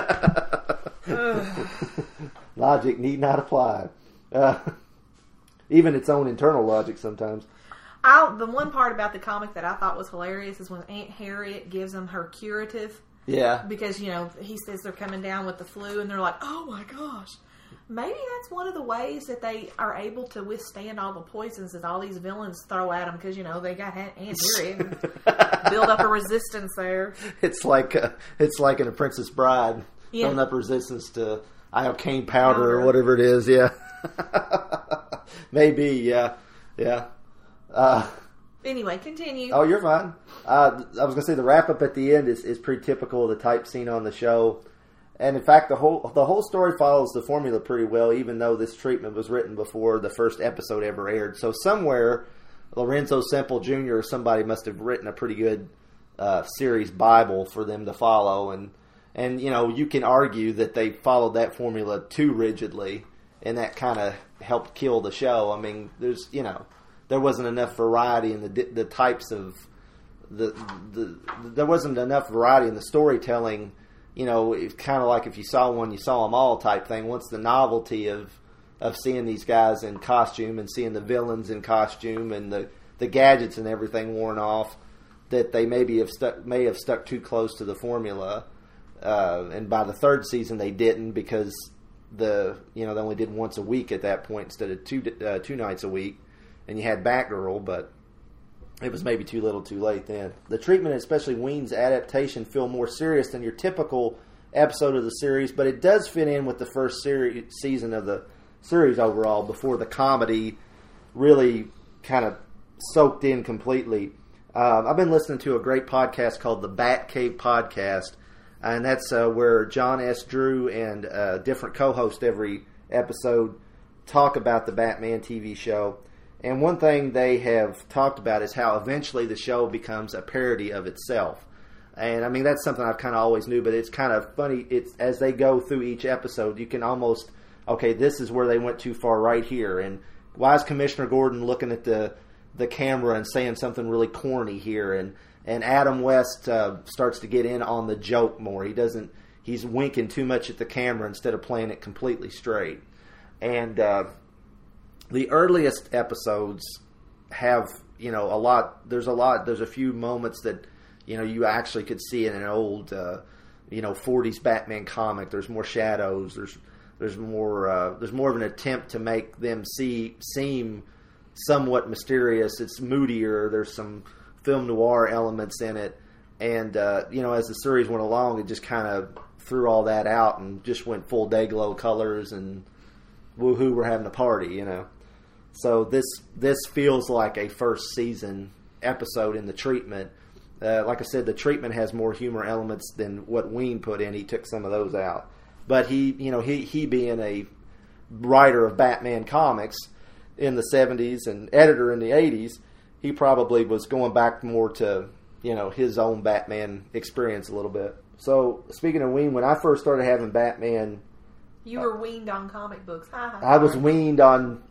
Logic need not apply. Even its own internal logic sometimes. The one part about the comic that I thought was hilarious is when Aunt Harriet gives them her curative. Yeah. Because, he says they're coming down with the flu and they're like, oh my gosh. Maybe that's one of the ways that they are able to withstand all the poisons that all these villains throw at them because, they got Aunt Harriet and build up a resistance there. It's like in A Princess Bride, building up resistance to iocane powder or whatever it is. Yeah. Maybe, yeah. Anyway, continue. Oh, you're fine. I was going to say the wrap-up at the end is pretty typical of the type seen on the show. And in fact, the whole story follows the formula pretty well, even though this treatment was written before the first episode ever aired. So somewhere, Lorenzo Semple Jr. or somebody must have written a pretty good series Bible for them to follow. And you can argue that they followed that formula too rigidly, and that kind of helped kill the show. I mean, there wasn't enough variety in the types of there wasn't enough variety in the storytelling. It's kind of like if you saw one, you saw them all type thing. Once the novelty of seeing these guys in costume and seeing the villains in costume and the gadgets and everything worn off, that they may have stuck too close to the formula. And by the third season, they didn't because they only did once a week at that point instead of two nights a week. And you had Batgirl, but it was maybe too little too late then. The treatment, especially Ween's adaptation, feel more serious than your typical episode of the series, but it does fit in with the first season of the series overall before the comedy really kind of soaked in completely. I've been listening to a great podcast called the Bat Cave Podcast, and that's where John S. Drew and different co-hosts every episode talk about the Batman TV show. And one thing they have talked about is how eventually the show becomes a parody of itself. And, I mean, that's something I've kind of always knew, but it's kind of funny. It's as they go through each episode, you can almost, okay, this is where they went too far right here. And why is Commissioner Gordon looking at the camera and saying something really corny here? And Adam West starts to get in on the joke more. He's winking too much at the camera instead of playing it completely straight. And the earliest episodes have, there's a few moments that, you actually could see in an old, 40s Batman comic. There's more shadows. There's more of an attempt to make them seem somewhat mysterious. It's moodier. There's some film noir elements in it. And, as the series went along, it just kind of threw all that out and just went full day-glow colors and woohoo, we're having a party, So this feels like a first season episode in the treatment. Like I said, the treatment has more humor elements than what Ween put in. He took some of those out. But he being a writer of Batman comics in the 70s and editor in the 80s, he probably was going back more to, his own Batman experience a little bit. So, speaking of Ween, when I first started having Batman... You were weaned on comic books. I was weaned on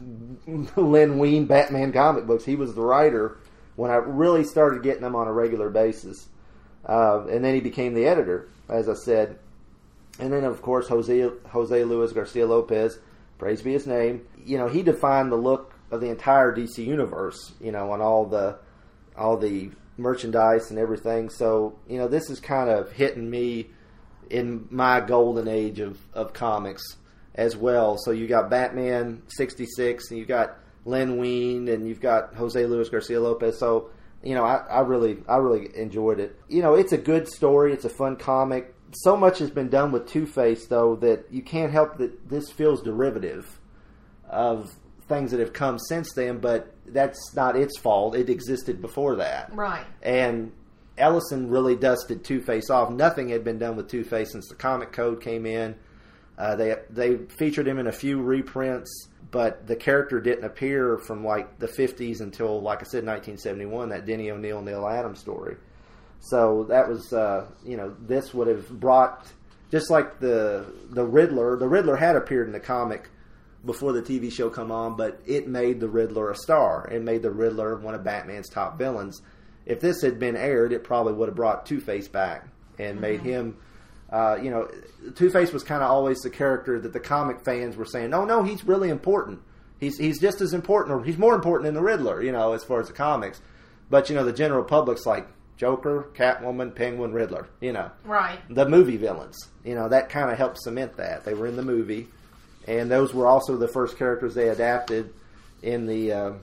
Len Wein Batman comic books. He was the writer when I really started getting them on a regular basis. And then he became the editor, as I said. And then, of course, Jose Luis Garcia Lopez, praise be his name, he defined the look of the entire DC universe, on all the merchandise and everything. So, this is kind of hitting me in my golden age of comics as well. So you got Batman 66, and you got Len Wein, and you've got Jose Luis Garcia Lopez. So, I really enjoyed it. It's a good story. It's a fun comic. So much has been done with Two-Face, though, that you can't help that this feels derivative of things that have come since then, but that's not its fault. It existed before that. Right. And Ellison really dusted Two-Face off. Nothing had been done with Two-Face since the comic code came in. They featured him in a few reprints, but the character didn't appear from like the 50s until, like I said, 1971, that Denny O'Neil, Neil Adams story. So that was, this would have brought, just like the Riddler. The Riddler had appeared in the comic before the TV show come on, but it made the Riddler a star. It made the Riddler one of Batman's top villains. If this had been aired, it probably would have brought Two-Face back and made him, Two-Face was kind of always the character that the comic fans were saying, no, he's really important. He's just as important, or he's more important than the Riddler, as far as the comics. But, the general public's like Joker, Catwoman, Penguin, Riddler, Right. The movie villains. That kind of helped cement that. They were in the movie. And those were also the first characters they adapted in the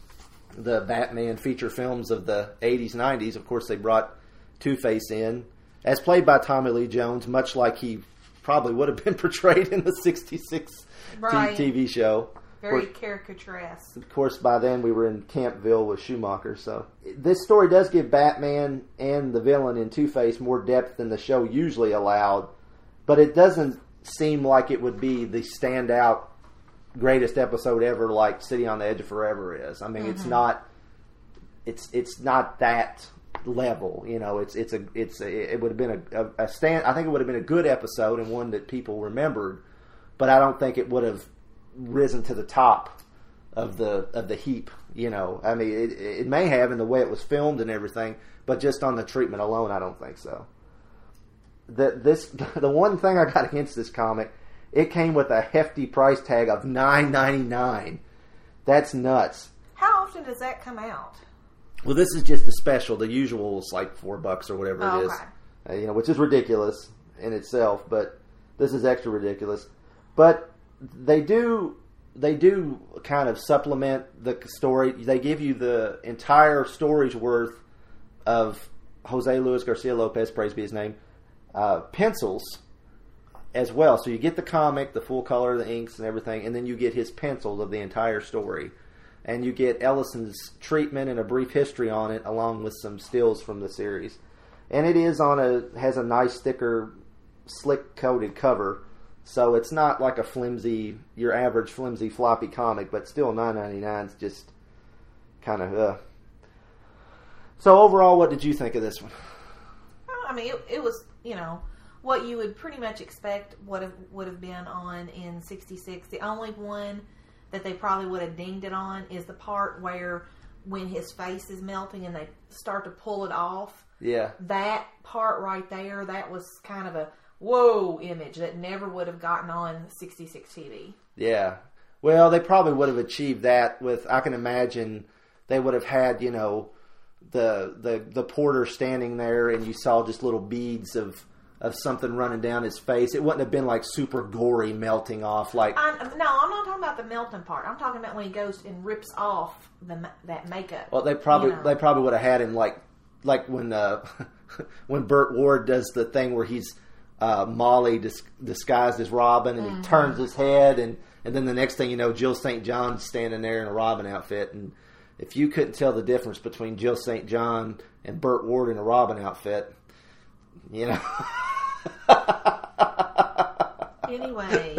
Batman feature films of the 80s, 90s. Of course, they brought Two-Face in, as played by Tommy Lee Jones, much like he probably would have been portrayed in the 66 TV show. Very caricaturesque. Of course, by then we were in Campville with Schumacher. So this story does give Batman and the villain in Two-Face more depth than the show usually allowed, but it doesn't seem like it would be the standout greatest episode ever like City on the Edge of Forever is. I mean, it's not that level. It would have been a stand. I think it would have been a good episode and one that people remembered, but I don't think it would have risen to the top of the heap. I mean, it may have in the way it was filmed and everything, but just on the treatment alone, I don't think so. The one thing I got against this comic, it came with a hefty price tag of $9.99. That's nuts. How often does that come out? Well, this is just a special. The usual is like $4 or whatever it is, which is ridiculous in itself. But this is extra ridiculous. But they do they do kind of supplement the story. They give you the entire story's worth of Jose Luis Garcia Lopez, praise be his name, pencils as well. So you get the comic, the full color, the inks and everything, and then you get his pencils of the entire story. And you get Ellison's treatment and a brief history on it, along with some stills from the series. And it is has a nice, thicker, slick-coated cover. So it's not like your average flimsy floppy comic, but still $9.99 is just kind of So overall, what did you think of this one? I mean, it was, what you would pretty much expect would have been on in 66. The only one that they probably would have dinged it on is the part where when his face is melting and they start to pull it off. Yeah. That part right there, that was kind of a whoa image that never would have gotten on 66 TV. Yeah. Well, they probably would have achieved that with, I can imagine they would have had, the porter standing there and you saw just little beads of something running down his face. It wouldn't have been like super gory melting off. Like no, I'm not talking about the melting part. I'm talking about when he goes and rips off that makeup. Well, they probably would have had him like when when Burt Ward does the thing where he's Molly disguised as Robin and he turns his head and then the next thing you know, Jill St. John's standing there in a Robin outfit. And if you couldn't tell the difference between Jill St. John and Burt Ward in a Robin outfit, Anyway.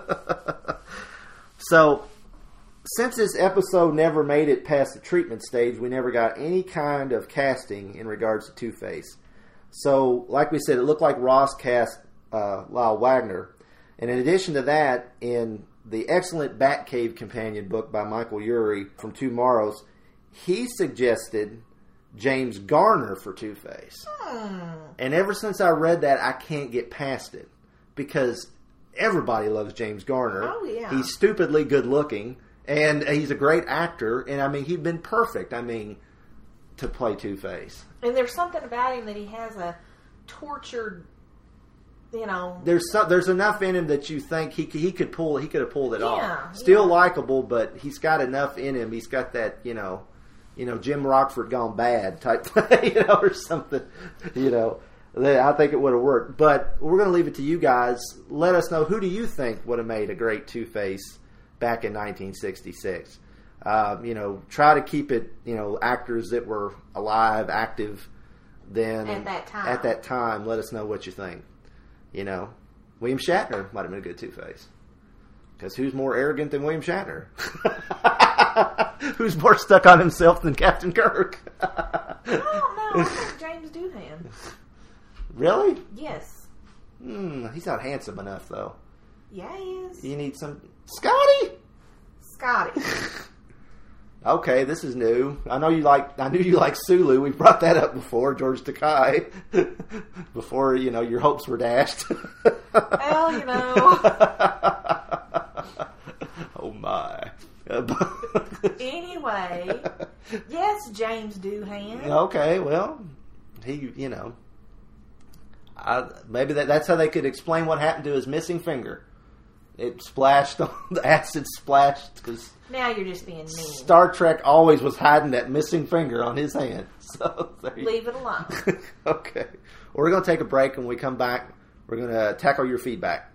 So, since this episode never made it past the treatment stage, we never got any kind of casting in regards to Two-Face. So, like we said, it looked like Ross cast Lyle Wagner. And in addition to that, in the excellent Batcave companion book by Michael Urie from Tomorrows, he suggested James Garner for Two-Face. And ever since I read that, I can't get past it. Because everybody loves James Garner. Oh, yeah. He's stupidly good looking. And he's a great actor. And, I mean, he'd been perfect, to play Two-Face. And there's something about him that he has a tortured, There's enough in him that you think he could have pulled it off. Still likable, but he's got enough in him. He's got that, Jim Rockford gone bad type, or something, I think it would have worked. But we're going to leave it to you guys. Let us know, who do you think would have made a great Two-Face back in 1966? Try to keep it, actors that were alive, active then. At that time, let us know what you think. William Shatner might have been a good Two-Face. Because who's more arrogant than William Shatner? Who's more stuck on himself than Captain Kirk? I don't know. I think James Doohan. Really? Yes. He's not handsome enough, though. Yeah, he is. You need some... Scotty! Okay, this is new. I knew you like Sulu. We've brought that up before, George Takei. Before, your hopes were dashed. Well, Oh, my. Anyway, yes, James Doohan. Okay, well, he, maybe that's how they could explain what happened to his missing finger. It splashed on the acid splashed because now you're just being mean. Star Trek always was hiding that missing finger on his hand. So leave it alone. Okay. Well, we're going to take a break, and when we come back, we're going to tackle your feedback.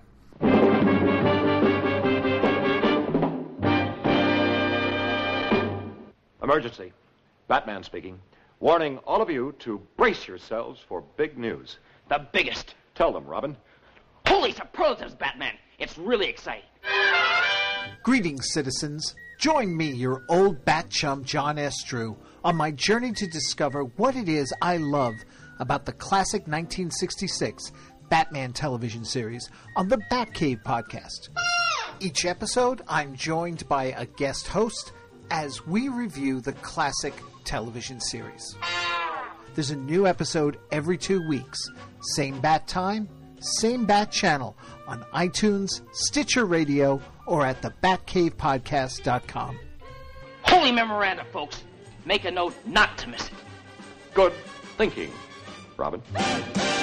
Emergency. Batman speaking. Warning all of you to brace yourselves for big news. The biggest. Tell them, Robin. Holy superlatives, Batman. It's really exciting. Greetings, citizens. Join me, your old bat chum, John S. Drew, on my journey to discover what it is I love about the classic 1966 Batman television series on the Batcave podcast. Each episode, I'm joined by a guest host as we review the classic television series. There's a new episode every 2 weeks. Same bat time, same bat channel on iTunes, Stitcher Radio, or at thebatcavepodcast.com. Holy memoranda, folks. Make a note not to miss it. Good thinking, Robin.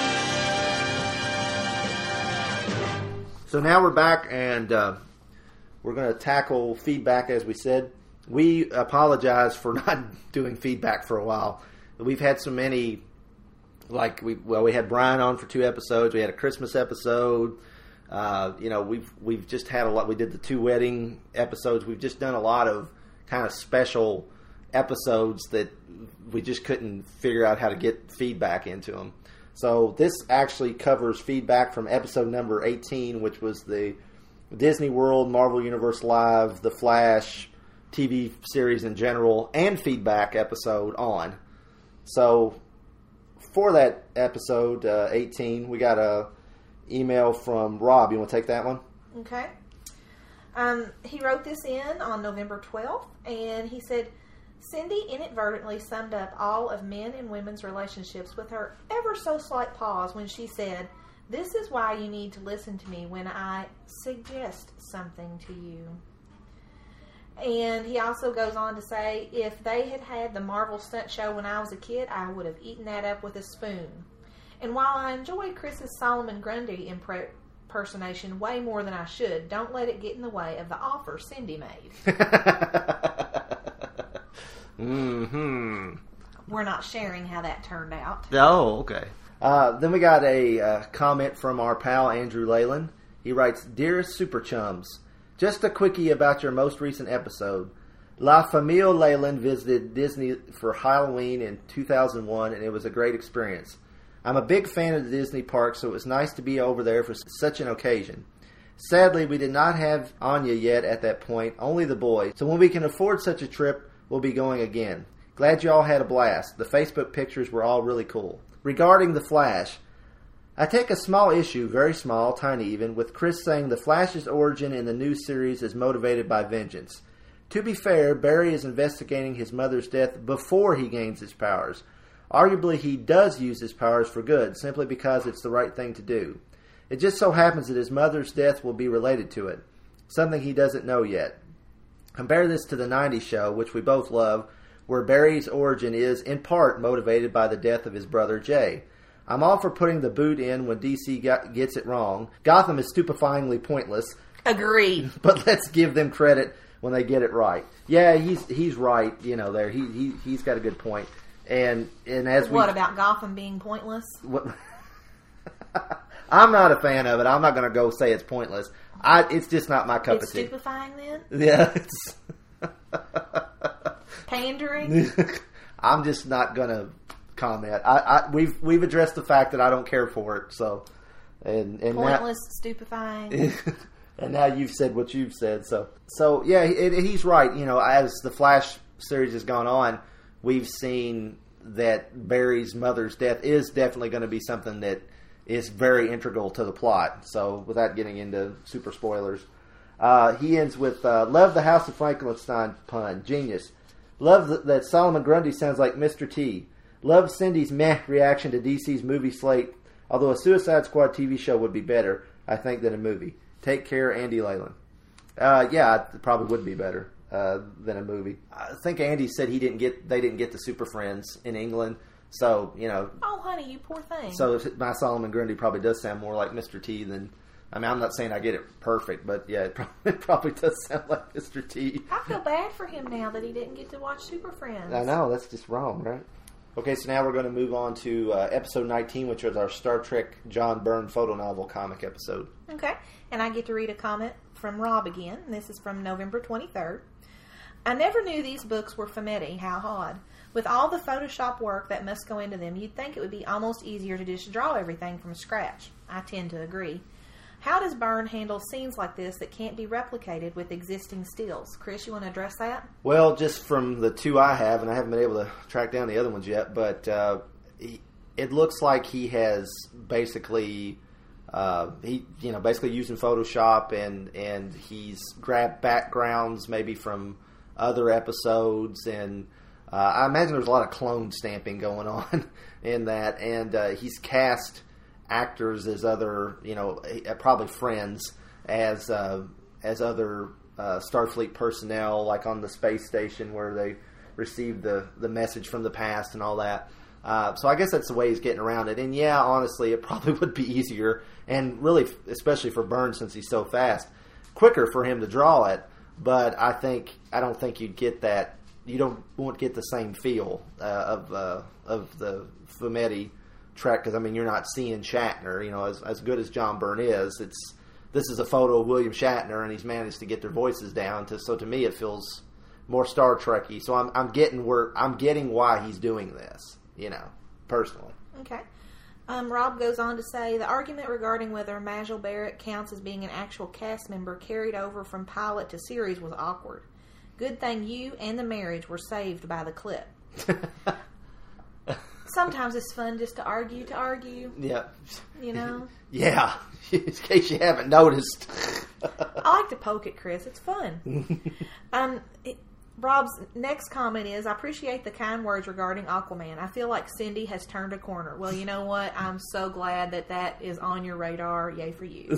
So now we're back, and We're going to tackle feedback, as we said. We apologize for not doing feedback for a while. We've had so many, we had Brian on for 2 episodes. We had a Christmas episode. We've just had a lot. We did the 2 wedding episodes. We've just done a lot of kind of special episodes that we just couldn't figure out how to get feedback into them. So this actually covers feedback from episode number 18, which was the Disney World, Marvel Universe Live, The Flash, TV series in general, and feedback episode on. So for that episode 18, we got a email from Rob. You want to take that one? Okay. He wrote this in on November 12th, and he said, Cindy inadvertently summed up all of men and women's relationships with her ever so slight pause when she said, "This is why you need to listen to me when I suggest something to you." And he also goes on to say, if they had had the Marvel stunt show when I was a kid, I would have eaten that up with a spoon. And while I enjoy Chris's Solomon Grundy impersonation way more than I should, don't let it get in the way of the offer Cindy made. Mm-hmm. We're not sharing how that turned out. Oh, okay. Then we got a comment from our pal Andrew Leyland. He writes, "Dearest Super Chums, just a quickie about your most recent episode. La Famille Leyland visited Disney for Halloween in 2001, and it was a great experience. I'm a big fan of the Disney park, so it was nice to be over there for such an occasion. Sadly, we did not have Anya yet at that point, only the boys, so when we can afford such a trip, we'll be going again. Glad you all had a blast. The Facebook pictures were all really cool. Regarding The Flash, I take a small issue, very small, tiny even, with Chris saying The Flash's origin in the new series is motivated by vengeance. To be fair, Barry is investigating his mother's death before he gains his powers. Arguably, he does use his powers for good, simply because it's the right thing to do. It just so happens that his mother's death will be related to it, something he doesn't know yet. Compare this to the 90s show, which we both love, where Barry's origin is, in part, motivated by the death of his brother Jay. I'm all for putting the boot in when DC gets it wrong. Gotham is stupefyingly pointless. Agreed. But let's give them credit when they get it right. Yeah, he's right, there. He's got a good point. And as what about Gotham being pointless? I'm not a fan of it. I'm not going to go say it's pointless. It's just not my cup of tea. It's stupefying then? Yeah. It's pandering? I'm just not going to comment. We've addressed the fact that I don't care for it. So, and pointless, stupefying. And now you've said what you've said. So yeah, he's right. As the Flash series has gone on, we've seen that Barry's mother's death is definitely going to be something that is very integral to the plot. So without getting into super spoilers, he ends with, love the House of Frankenstein pun. Genius. Love that Solomon Grundy sounds like Mr. T. Love Cindy's meh reaction to DC's movie slate. Although a Suicide Squad TV show would be better, I think, than a movie. Take care, Andy Leyland. Yeah, it probably would be better than a movie. I think Andy said they didn't get the Super Friends in England. So, Oh, honey, you poor thing. So my Solomon Grundy probably does sound more like Mr. T than... I'm not saying I get it perfect, but yeah, it probably does sound like Mr. T. I feel bad for him now that he didn't get to watch Super Friends. I know, that's just wrong, right? Okay, so now we're going to move on to episode 19, which was our Star Trek John Byrne photo novel comic episode. Okay, and I get to read a comment from Rob again. This is from November 23rd. I never knew these books were fumetti. How odd. With all the Photoshop work that must go into them, you'd think it would be almost easier to just draw everything from scratch. I tend to agree. How does Byrne handle scenes like this that can't be replicated with existing stills? Chris, you want to address that? Well, just from the two I have, and I haven't been able to track down the other ones yet, but it looks like he has basically basically using Photoshop and he's grabbed backgrounds maybe from other episodes, and I imagine there's a lot of clone stamping going on in that, and he's cast actors as other, probably friends as other Starfleet personnel, like on the space station where they received the message from the past and all that. So I guess that's the way he's getting around it. And yeah, honestly, it probably would be easier, and really, especially for Byrne since he's so fast. quicker for him to draw it, but I don't think you'd get that. You won't get the same feel of the Fumetti Trek, because I mean, you're not seeing Shatner. You know, as good as John Byrne is, this is a photo of William Shatner, and he's managed to get their voices down. So to me, it feels more Star Trek-y. So I'm getting why he's doing this. You know, personally. Okay. Rob goes on to say, the argument regarding whether Majel Barrett counts as being an actual cast member carried over from pilot to series was awkward. Good thing you and the marriage were saved by the clip. Sometimes it's fun just to argue. Yeah. You know? Yeah. In case you haven't noticed. I like to poke at Chris. It's fun. Rob's next comment is, I appreciate the kind words regarding Aquaman. I feel like Cindy has turned a corner. Well, you know what? I'm so glad that is on your radar. Yay for you.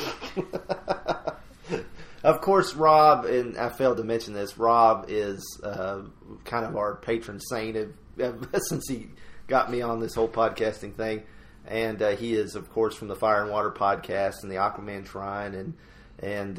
Of course, Rob, and I failed to mention this, Rob is kind of our patron saint since he got me on this whole podcasting thing. And he is, of course, from the Fire and Water podcast and the Aquaman Shrine, and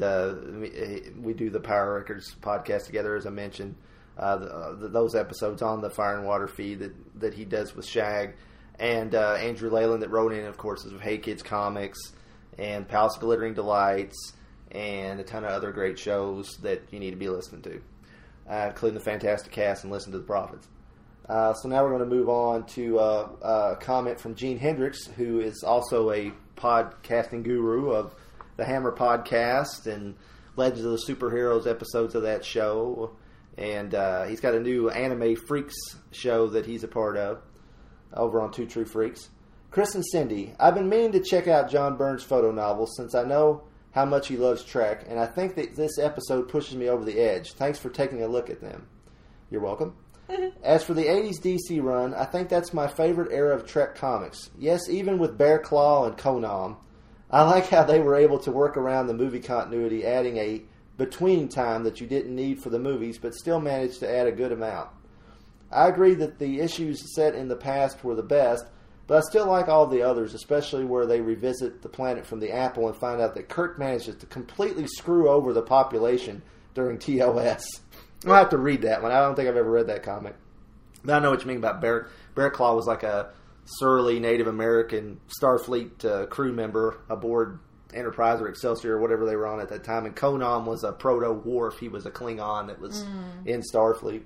we do the Power Records podcast together, as I mentioned. Those episodes on the Fire and Water feed that he does with Shag. And Andrew Leyland that wrote in, of course, is of Hey Kids Comics and Palace of Glittering Delights and a ton of other great shows that you need to be listening to, including the Fantastic Cast and Listen to the Prophets. So now we're going to move on to a comment from Gene Hendricks, who is also a podcasting guru of the Hammer podcast and Legends of the Superheroes episodes of that show. And he's got a new Anime Freaks show that he's a part of over on Two True Freaks. Chris and Cindy, I've been meaning to check out John Byrne's photo novels since I know how much he loves Trek, and I think that this episode pushes me over the edge. Thanks for taking a look at them. You're welcome. As for the 80s DC run, I think that's my favorite era of Trek comics. Yes, even with Bear Claw and Conan. I like how they were able to work around the movie continuity, adding a between time that you didn't need for the movies, but still managed to add a good amount. I agree that the issues set in the past were the best, but I still like all the others, especially where they revisit the planet from the Apple and find out that Kirk manages to completely screw over the population during TOS. I'll have to read that one. I don't think I've ever read that comic. But I know what you mean about Bear Claw was like a surly Native American Starfleet crew member aboard Enterprise or Excelsior or whatever they were on at that time. And Conan was a proto-Worf. He was a Klingon that was in Starfleet.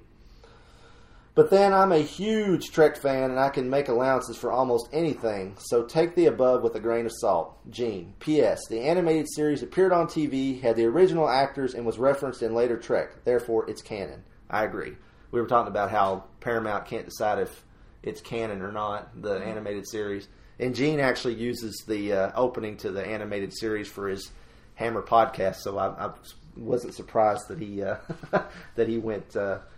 But then I'm a huge Trek fan, and I can make allowances for almost anything, so take the above with a grain of salt. Gene. P.S. The animated series appeared on TV, had the original actors, and was referenced in later Trek. Therefore, it's canon. I agree. We were talking about how Paramount can't decide if it's canon or not, the animated series. And Gene actually uses the opening to the animated series for his Hammer podcast, so I wasn't surprised that he that he went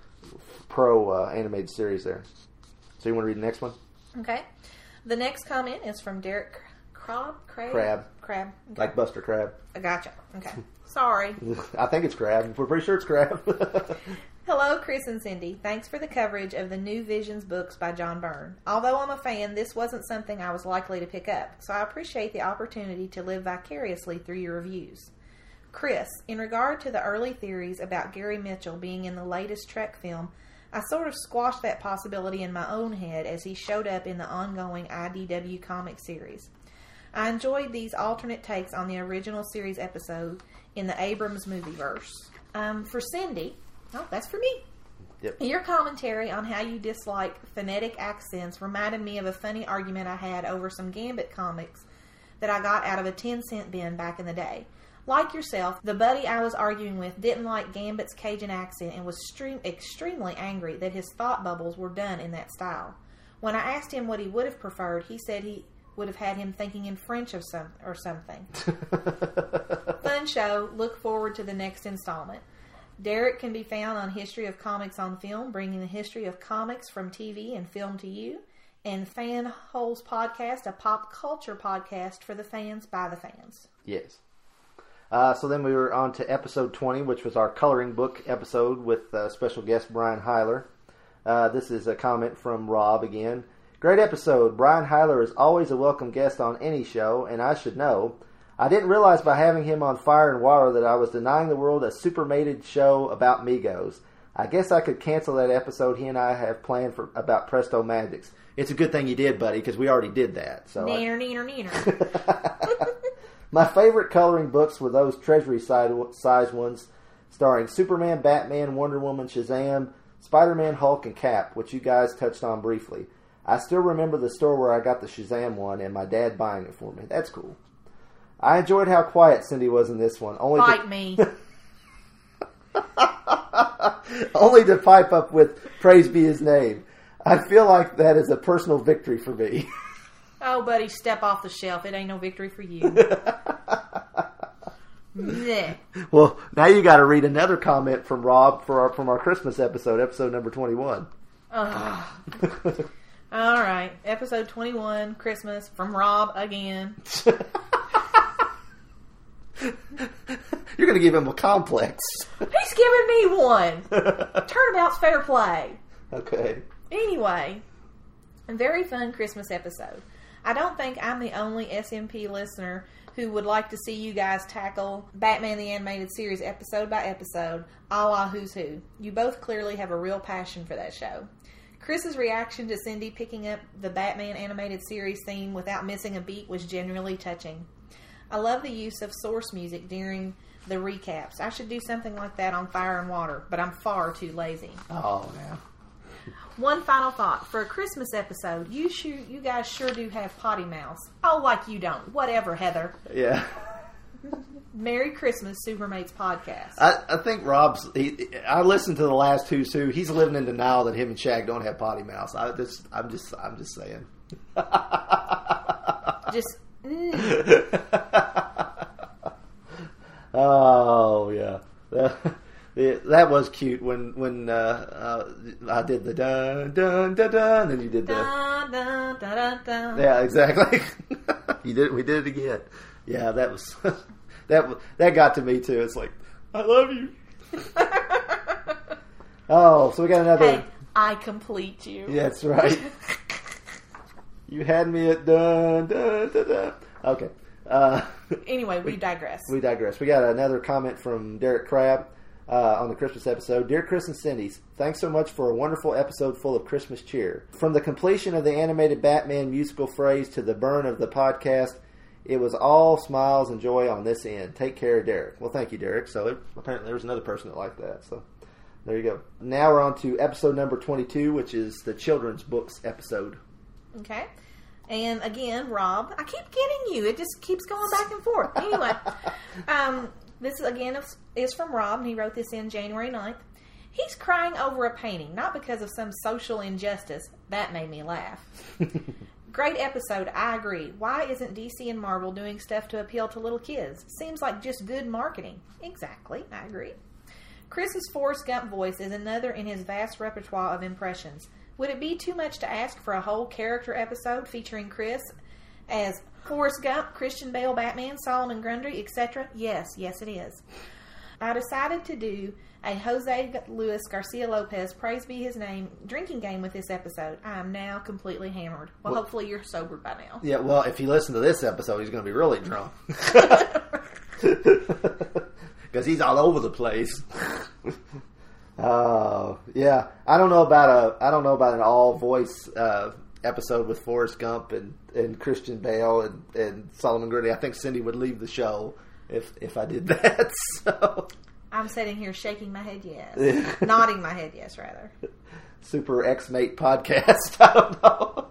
pro animated series there. So you want to read the next one? Okay. The next comment is from Derek Crab. Okay. Like Buster Crab. I gotcha. Okay. Sorry. I think it's Crab. We're pretty sure it's Crab. Hello, Chris and Cindy. Thanks for the coverage of the New Visions books by John Byrne. Although I'm a fan, this wasn't something I was likely to pick up, so I appreciate the opportunity to live vicariously through your reviews. Chris, in regard to the early theories about Gary Mitchell being in the latest Trek film, I sort of squashed that possibility in my own head as he showed up in the ongoing IDW comic series. I enjoyed these alternate takes on the original series episode in the Abrams movieverse. For Cindy, that's for me. Yep. Your commentary on how you dislike phonetic accents reminded me of a funny argument I had over some Gambit comics that I got out of a 10-cent bin back in the day. Like yourself, the buddy I was arguing with didn't like Gambit's Cajun accent and was extremely angry that his thought bubbles were done in that style. When I asked him what he would have preferred, he said he would have had him thinking in French or something. Fun show. Look forward to the next installment. Derek can be found on History of Comics on Film, bringing the history of comics from TV and film to you, and Fan Holes Podcast, a pop culture podcast for the fans by the fans. Yes. So then we were on to episode 20, which was our coloring book episode with special guest Brian Heiler. This is a comment from Rob again. Great episode. Brian Heiler is always a welcome guest on any show, and I should know. I didn't realize by having him on Fire and Water that I was denying the world a super-mated show about Migos. I guess I could cancel that episode he and I have planned for about Presto Magics. It's a good thing you did, buddy, because we already did that. So Neener. My favorite coloring books were those treasury-size ones starring Superman, Batman, Wonder Woman, Shazam, Spider-Man, Hulk, and Cap, which you guys touched on briefly. I still remember the store where I got the Shazam one and my dad buying it for me. That's cool. I enjoyed how quiet Cindy was in this one. Fight me. Only to pipe up with praise be his name. I feel like that is a personal victory for me. Oh, buddy, step off the shelf. It ain't no victory for you. Blech. Well, now you got to read another comment from Rob from our Christmas episode number 21. All right, episode 21, Christmas, from Rob again. You're going to give him a complex. He's giving me one. Turnabout's fair play. Okay. Anyway, a very fun Christmas episode. I don't think I'm the only SMP listener who would like to see you guys tackle Batman the Animated Series episode by episode, a la Who's Who. You both clearly have a real passion for that show. Chris's reaction to Cindy picking up the Batman Animated Series theme without missing a beat was genuinely touching. I love the use of source music during the recaps. I should do something like that on Fire and Water, but I'm far too lazy. Oh, yeah. One final thought. For a Christmas episode, you guys sure do have potty mouths. Oh, like you don't. Whatever, Heather. Yeah. Merry Christmas, Supermates podcast. I think I listened to the last Who's Who. He's living in denial that him and Shag don't have potty mouths. I'm just saying. Just... Oh yeah, that was cute when I did the dun dun dun dun, and then you did the dun, dun, dun, dun, dun. Yeah, exactly. We did it again. Yeah, that was that got to me too. It's like, I love you. Oh, so we got another. Hey, I complete you. Yeah, that's right. You had me at dun dun dun dun. Okay. Anyway, we digress. We digress. We got another comment from Derek Crabb on the Christmas episode. Dear Chris and Cindy, thanks so much for a wonderful episode full of Christmas cheer. From the completion of the animated Batman musical phrase to the burn of the podcast, it was all smiles and joy on this end. Take care, Derek. Well, thank you, Derek. So apparently there was another person that liked that. So there you go. Now we're on to episode number 22, which is the children's books episode. Okay. And again, Rob, I keep getting you. It just keeps going back and forth. Anyway, this again is from Rob, and he wrote this in January 9th. He's crying over a painting, not because of some social injustice. That made me laugh. Great episode, I agree. Why isn't DC and Marvel doing stuff to appeal to little kids? Seems like just good marketing. Exactly, I agree. Chris's Forrest Gump voice is another in his vast repertoire of impressions. Would it be too much to ask for a whole character episode featuring Chris as Forrest Gump, Christian Bale, Batman, Solomon Grundy, etc.? Yes, it is. I decided to do a Jose Luis Garcia Lopez, praise be his name, drinking game with this episode. I am now completely hammered. Well, hopefully you're sober by now. Yeah, well, if you listen to this episode, he's going to be really drunk. Because he's all over the place. Oh, yeah. I don't know about an all voice episode with Forrest Gump and Christian Bale and Solomon Grundy. I think Cindy would leave the show if I did that. So I'm sitting here shaking my head yes. Nodding my head yes, rather. Super X-Mate podcast. I don't know.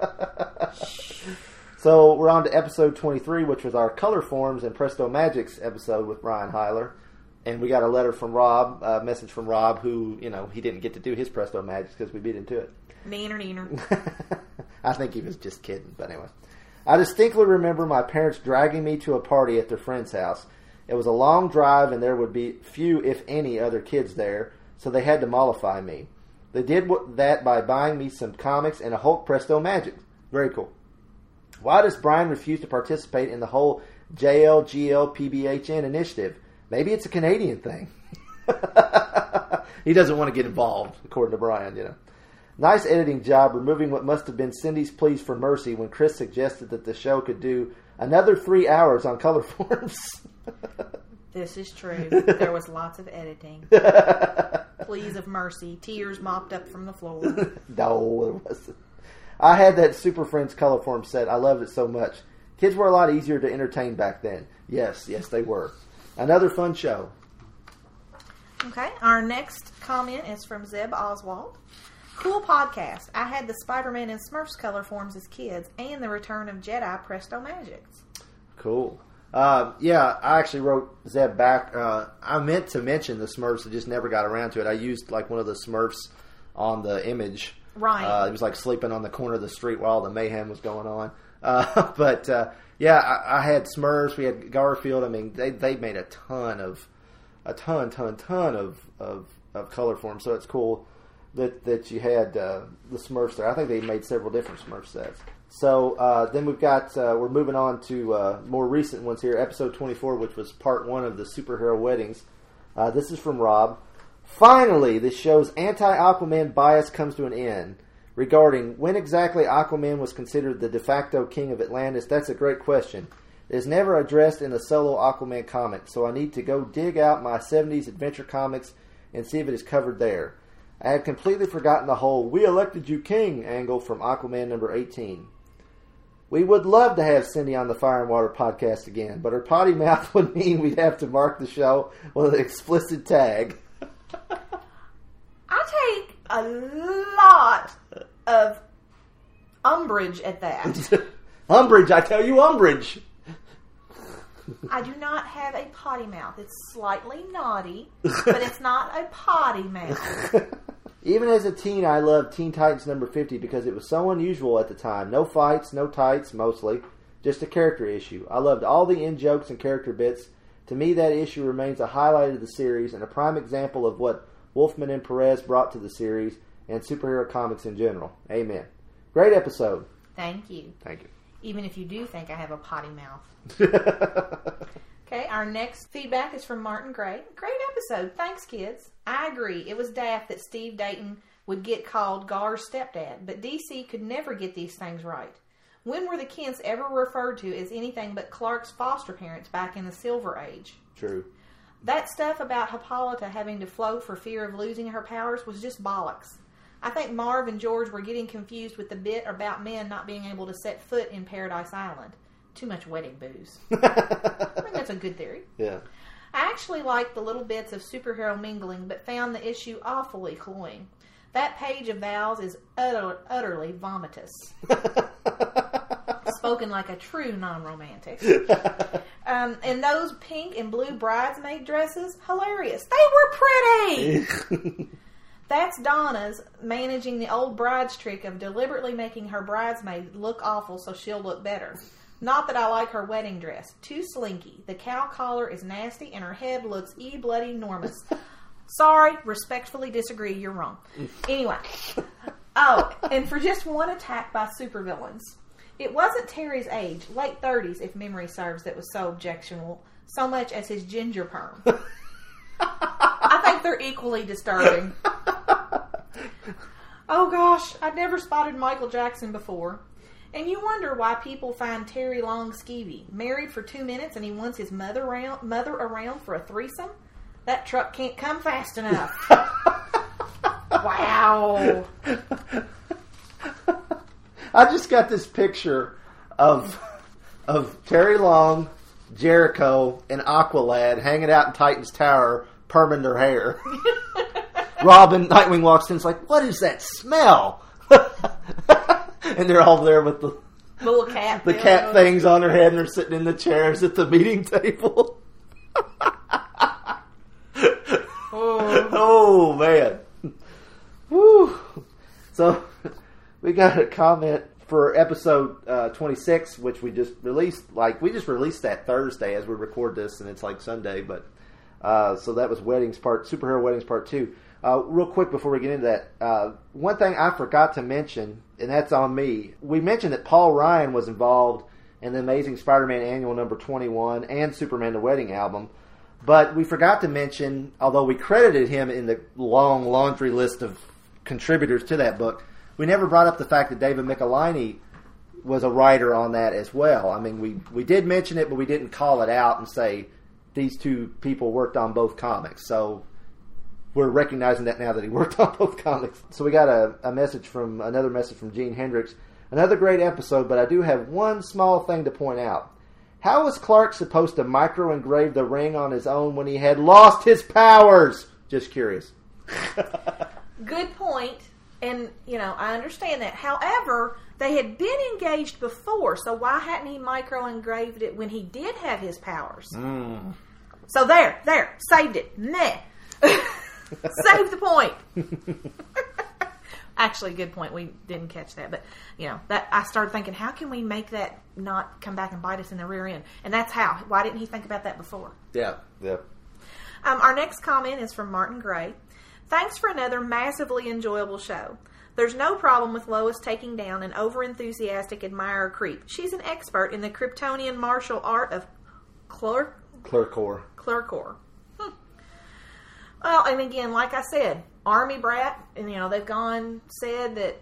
So we're on to episode 23, which was our Color Forms and Presto Magics episode with Brian Heiler. And we got a letter from Rob, a message from Rob, who, he didn't get to do his Presto Magics because we beat him to it. Neener. I think he was just kidding, but anyway. I distinctly remember my parents dragging me to a party at their friend's house. It was a long drive and there would be few, if any, other kids there, so they had to mollify me. They did that by buying me some comics and a Hulk Presto Magic. Very cool. Why does Brian refuse to participate in the whole JLGLPBHN initiative? Maybe it's a Canadian thing. He doesn't want to get involved, according to Brian, Nice editing job removing what must have been Cindy's pleas for mercy when Chris suggested that the show could do another 3 hours on color forms. This is true. There was lots of editing. Pleas of mercy. Tears mopped up from the floor. No, there wasn't. I had that Super Friends color form set. I loved it so much. Kids were a lot easier to entertain back then. Yes, they were. Another fun show. Okay, our next comment is from Zeb Oswald. Cool podcast. I had the Spider-Man and Smurfs color forms as kids and the Return of Jedi Presto Magics. Cool. Yeah, I actually wrote Zeb back. I meant to mention the Smurfs, I just never got around to it. I used like one of the Smurfs on the image. Right. It was like sleeping on the corner of the street while all the mayhem was going on. But I had Smurfs. We had Garfield. I mean, they made a ton of color forms. So it's cool that you had the Smurfs there. I think they made several different Smurf sets. So then we've got we're moving on to more recent ones here. Episode 24, which was part 1 of the superhero weddings. This is from Rob. Finally, this show's anti-Aquaman bias comes to an end. Regarding when exactly Aquaman was considered the de facto king of Atlantis, that's a great question. It is never addressed in the solo Aquaman comic, so I need to go dig out my 70s adventure comics and see if it is covered there. I had completely forgotten the whole "we elected you king" angle from Aquaman number 18. We would love to have Cindy on the Fire and Water podcast again, but her potty mouth would mean we'd have to mark the show with an explicit tag. I take a lot of umbrage at that. Umbrage, I tell you, umbrage. I do not have a potty mouth. It's slightly naughty, but it's not a potty mouth. Even as a teen, I loved Teen Titans number 50 because it was so unusual at the time. No fights, no tights, mostly. Just a character issue. I loved all the in-jokes and character bits. To me, that issue remains a highlight of the series and a prime example of what Wolfman and Perez brought to the series and superhero comics in general. Amen. Great episode. Thank you. Thank you. Even if you do think I have a potty mouth. Okay, our next feedback is from Martin Gray. Great episode. Thanks, kids. I agree. It was daft that Steve Dayton would get called Gar's stepdad, but DC could never get these things right. When were the Kents ever referred to as anything but Clark's foster parents back in the Silver Age? True. That stuff about Hippolyta having to float for fear of losing her powers was just bollocks. I think Marv and George were getting confused with the bit about men not being able to set foot in Paradise Island. Too much wedding booze. I mean, that's a good theory. Yeah. I actually liked the little bits of superhero mingling, but found the issue awfully cloying. That page of vows is utterly vomitous. Spoken like a true non-romantic. And those pink and blue bridesmaid dresses, hilarious. They were pretty! That's Donna's managing the old bride's trick of deliberately making her bridesmaid look awful so she'll look better. Not that I like her wedding dress. Too slinky. The cow collar is nasty and her head looks bloody enormous. Sorry, respectfully disagree, you're wrong. Anyway. Oh, and for just one attack by supervillains. It wasn't Terry's age, late 30s if memory serves, that was so objectionable, so much as his ginger perm. I think they're equally disturbing. Oh gosh, I'd never spotted Michael Jackson before. And you wonder why people find Terry Long skeevy. Married for 2 minutes and he wants his mother around for a threesome? That truck can't come fast enough. Wow. I just got this picture of Terry Long, Jericho, and Aqualad hanging out in Titan's Tower, perming their hair. Robin, Nightwing walks in, it's like, what is that smell? And they're all there with the little cat, the cat things on their head, and they're sitting in the chairs at the meeting table. Oh man! Woo! So we got a comment for episode 26, which we just released. We just released that Thursday as we record this, and it's like Sunday. But so that was Superhero Weddings Part 2. Real quick before we get into that, one thing I forgot to mention, and that's on me. We mentioned that Paul Ryan was involved in the Amazing Spider-Man Annual number 21 and Superman the Wedding album, but we forgot to mention, although we credited him in the long laundry list of contributors to that book. We never brought up the fact that David Michelinie was a writer on that as well. I mean, we did mention it, but we didn't call it out and say these two people worked on both comics. So we're recognizing that now that he worked on both comics. So we got another message from Gene Hendricks. Another great episode, but I do have one small thing to point out. How was Clark supposed to micro-engrave the ring on his own when he had lost his powers? Just curious. Good point. And, I understand that. However, they had been engaged before, so why hadn't he micro-engraved it when he did have his powers? So there, saved it. Meh. Saved the point. Actually, good point. We didn't catch that. But, that I started thinking, how can we make that not come back and bite us in the rear end? And that's how. Why didn't he think about that before? Yeah. Our next comment is from Martin Gray. Thanks for another massively enjoyable show. There's no problem with Lois taking down an overenthusiastic admirer creep. She's an expert in the Kryptonian martial art of Clercore. Well, and again, like I said, Army brat, and they've said that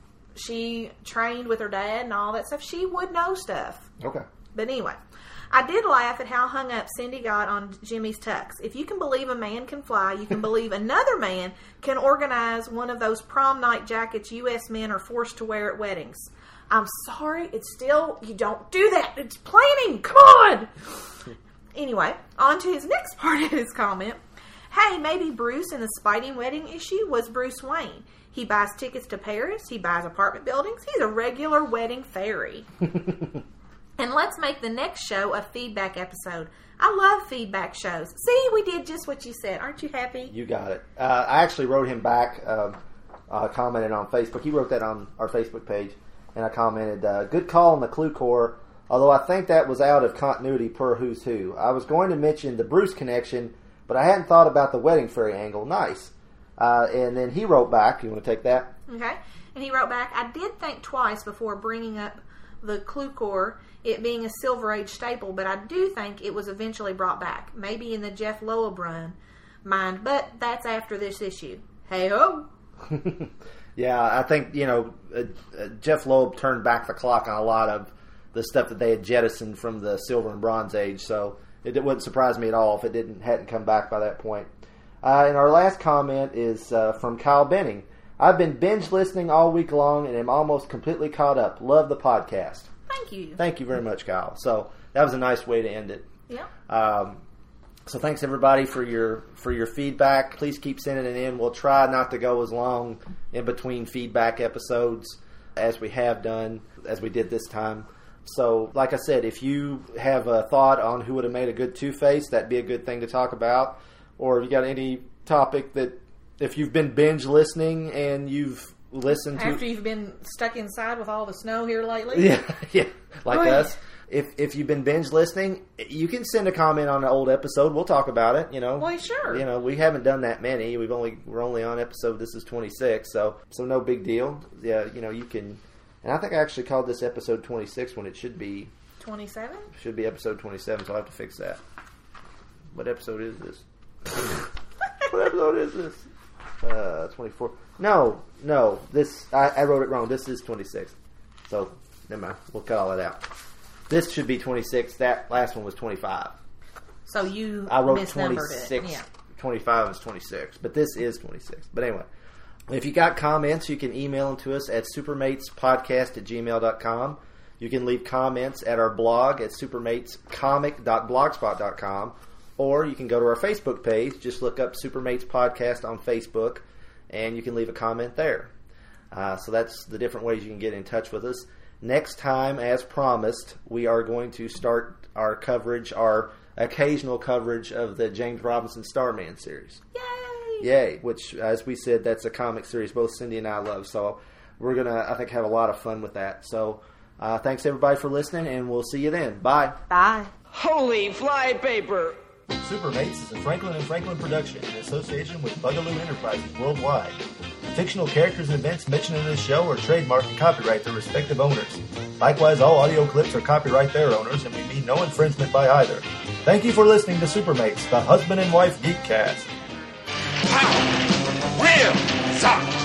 she trained with her dad and all that stuff. She would know stuff. Okay. But anyway, I did laugh at how hung up Cindy got on Jimmy's tux. If you can believe a man can fly, you can believe another man can organize one of those prom night jackets U.S. men are forced to wear at weddings. I'm sorry, you don't do that. It's planning. Come on. Anyway, on to his next part of his comment. Hey, maybe Bruce in the Spidey wedding issue was Bruce Wayne. He buys tickets to Paris. He buys apartment buildings. He's a regular wedding fairy. And let's make the next show a feedback episode. I love feedback shows. See, we did just what you said. Aren't you happy? You got it. I actually wrote him back, commented on Facebook. He wrote that on our Facebook page, and I commented, good call on the Clue Corps, although I think that was out of continuity per Who's Who. I was going to mention the Bruce connection, but I hadn't thought about the wedding fairy angle. Nice. And then he wrote back. You want to take that? Okay. And he wrote back, I did think twice before bringing up the Clue Corps, it being a Silver Age staple, but I do think it was eventually brought back. Maybe in the Jeff Loeb run, but that's after this issue. Hey-ho! Yeah, I think, Jeff Loeb turned back the clock on a lot of the stuff that they had jettisoned from the Silver and Bronze Age, so it wouldn't surprise me at all if it hadn't come back by that point. And our last comment is from Kyle Benning. I've been binge listening all week long and am almost completely caught up. Love the podcast. Thank you. Thank you very much, Kyle. So that was a nice way to end it. Yeah. So thanks everybody for your feedback. Please keep sending it in. We'll try not to go as long in between feedback episodes as we have done, as we did this time. So, like I said, if you have a thought on who would have made a good Two-Face, that'd be a good thing to talk about. Or if you got any topic that, if you've been binge listening and you've listened to... After you've been stuck inside with all the snow here lately? Yeah, like us. If you've been binge listening, you can send a comment on an old episode. We'll talk about it, Well, sure. We haven't done that many. We're only on episode, this is 26, so no big deal. Yeah, you can... And I think I actually called this episode 26 when it should be... 27? Should be episode 27, so I'll have to fix that. What episode is this? What episode is this? 24. No. This I wrote it wrong. This is 26. So, never mind. We'll cut all that out. This should be 26. That last one was 25. So I wrote misnumbered 26. It. Yeah. 25 is 26. But this is 26. But anyway. If you got comments, you can email them to us at supermatespodcast@gmail.com. You can leave comments at our blog at supermatescomic.blogspot.com. Or you can go to our Facebook page. Just look up Supermates Podcast on Facebook, and you can leave a comment there. So that's the different ways you can get in touch with us. Next time, as promised, we are going to start our coverage, our occasional coverage of the James Robinson Starman series. Yay! Which, as we said, that's a comic series both Cindy and I love. So we're going to, I think, have a lot of fun with that. So thanks, everybody, for listening, and we'll see you then. Bye. Bye. Holy flypaper! Supermates is a Franklin & Franklin production in association with Bugaloo Enterprises worldwide. The fictional characters and events mentioned in this show are trademarked and copyright their respective owners. Likewise, all audio clips are copyright their owners, and we mean no infringement by either. Thank you for listening to Supermates, the husband and wife geekcast. Real sock.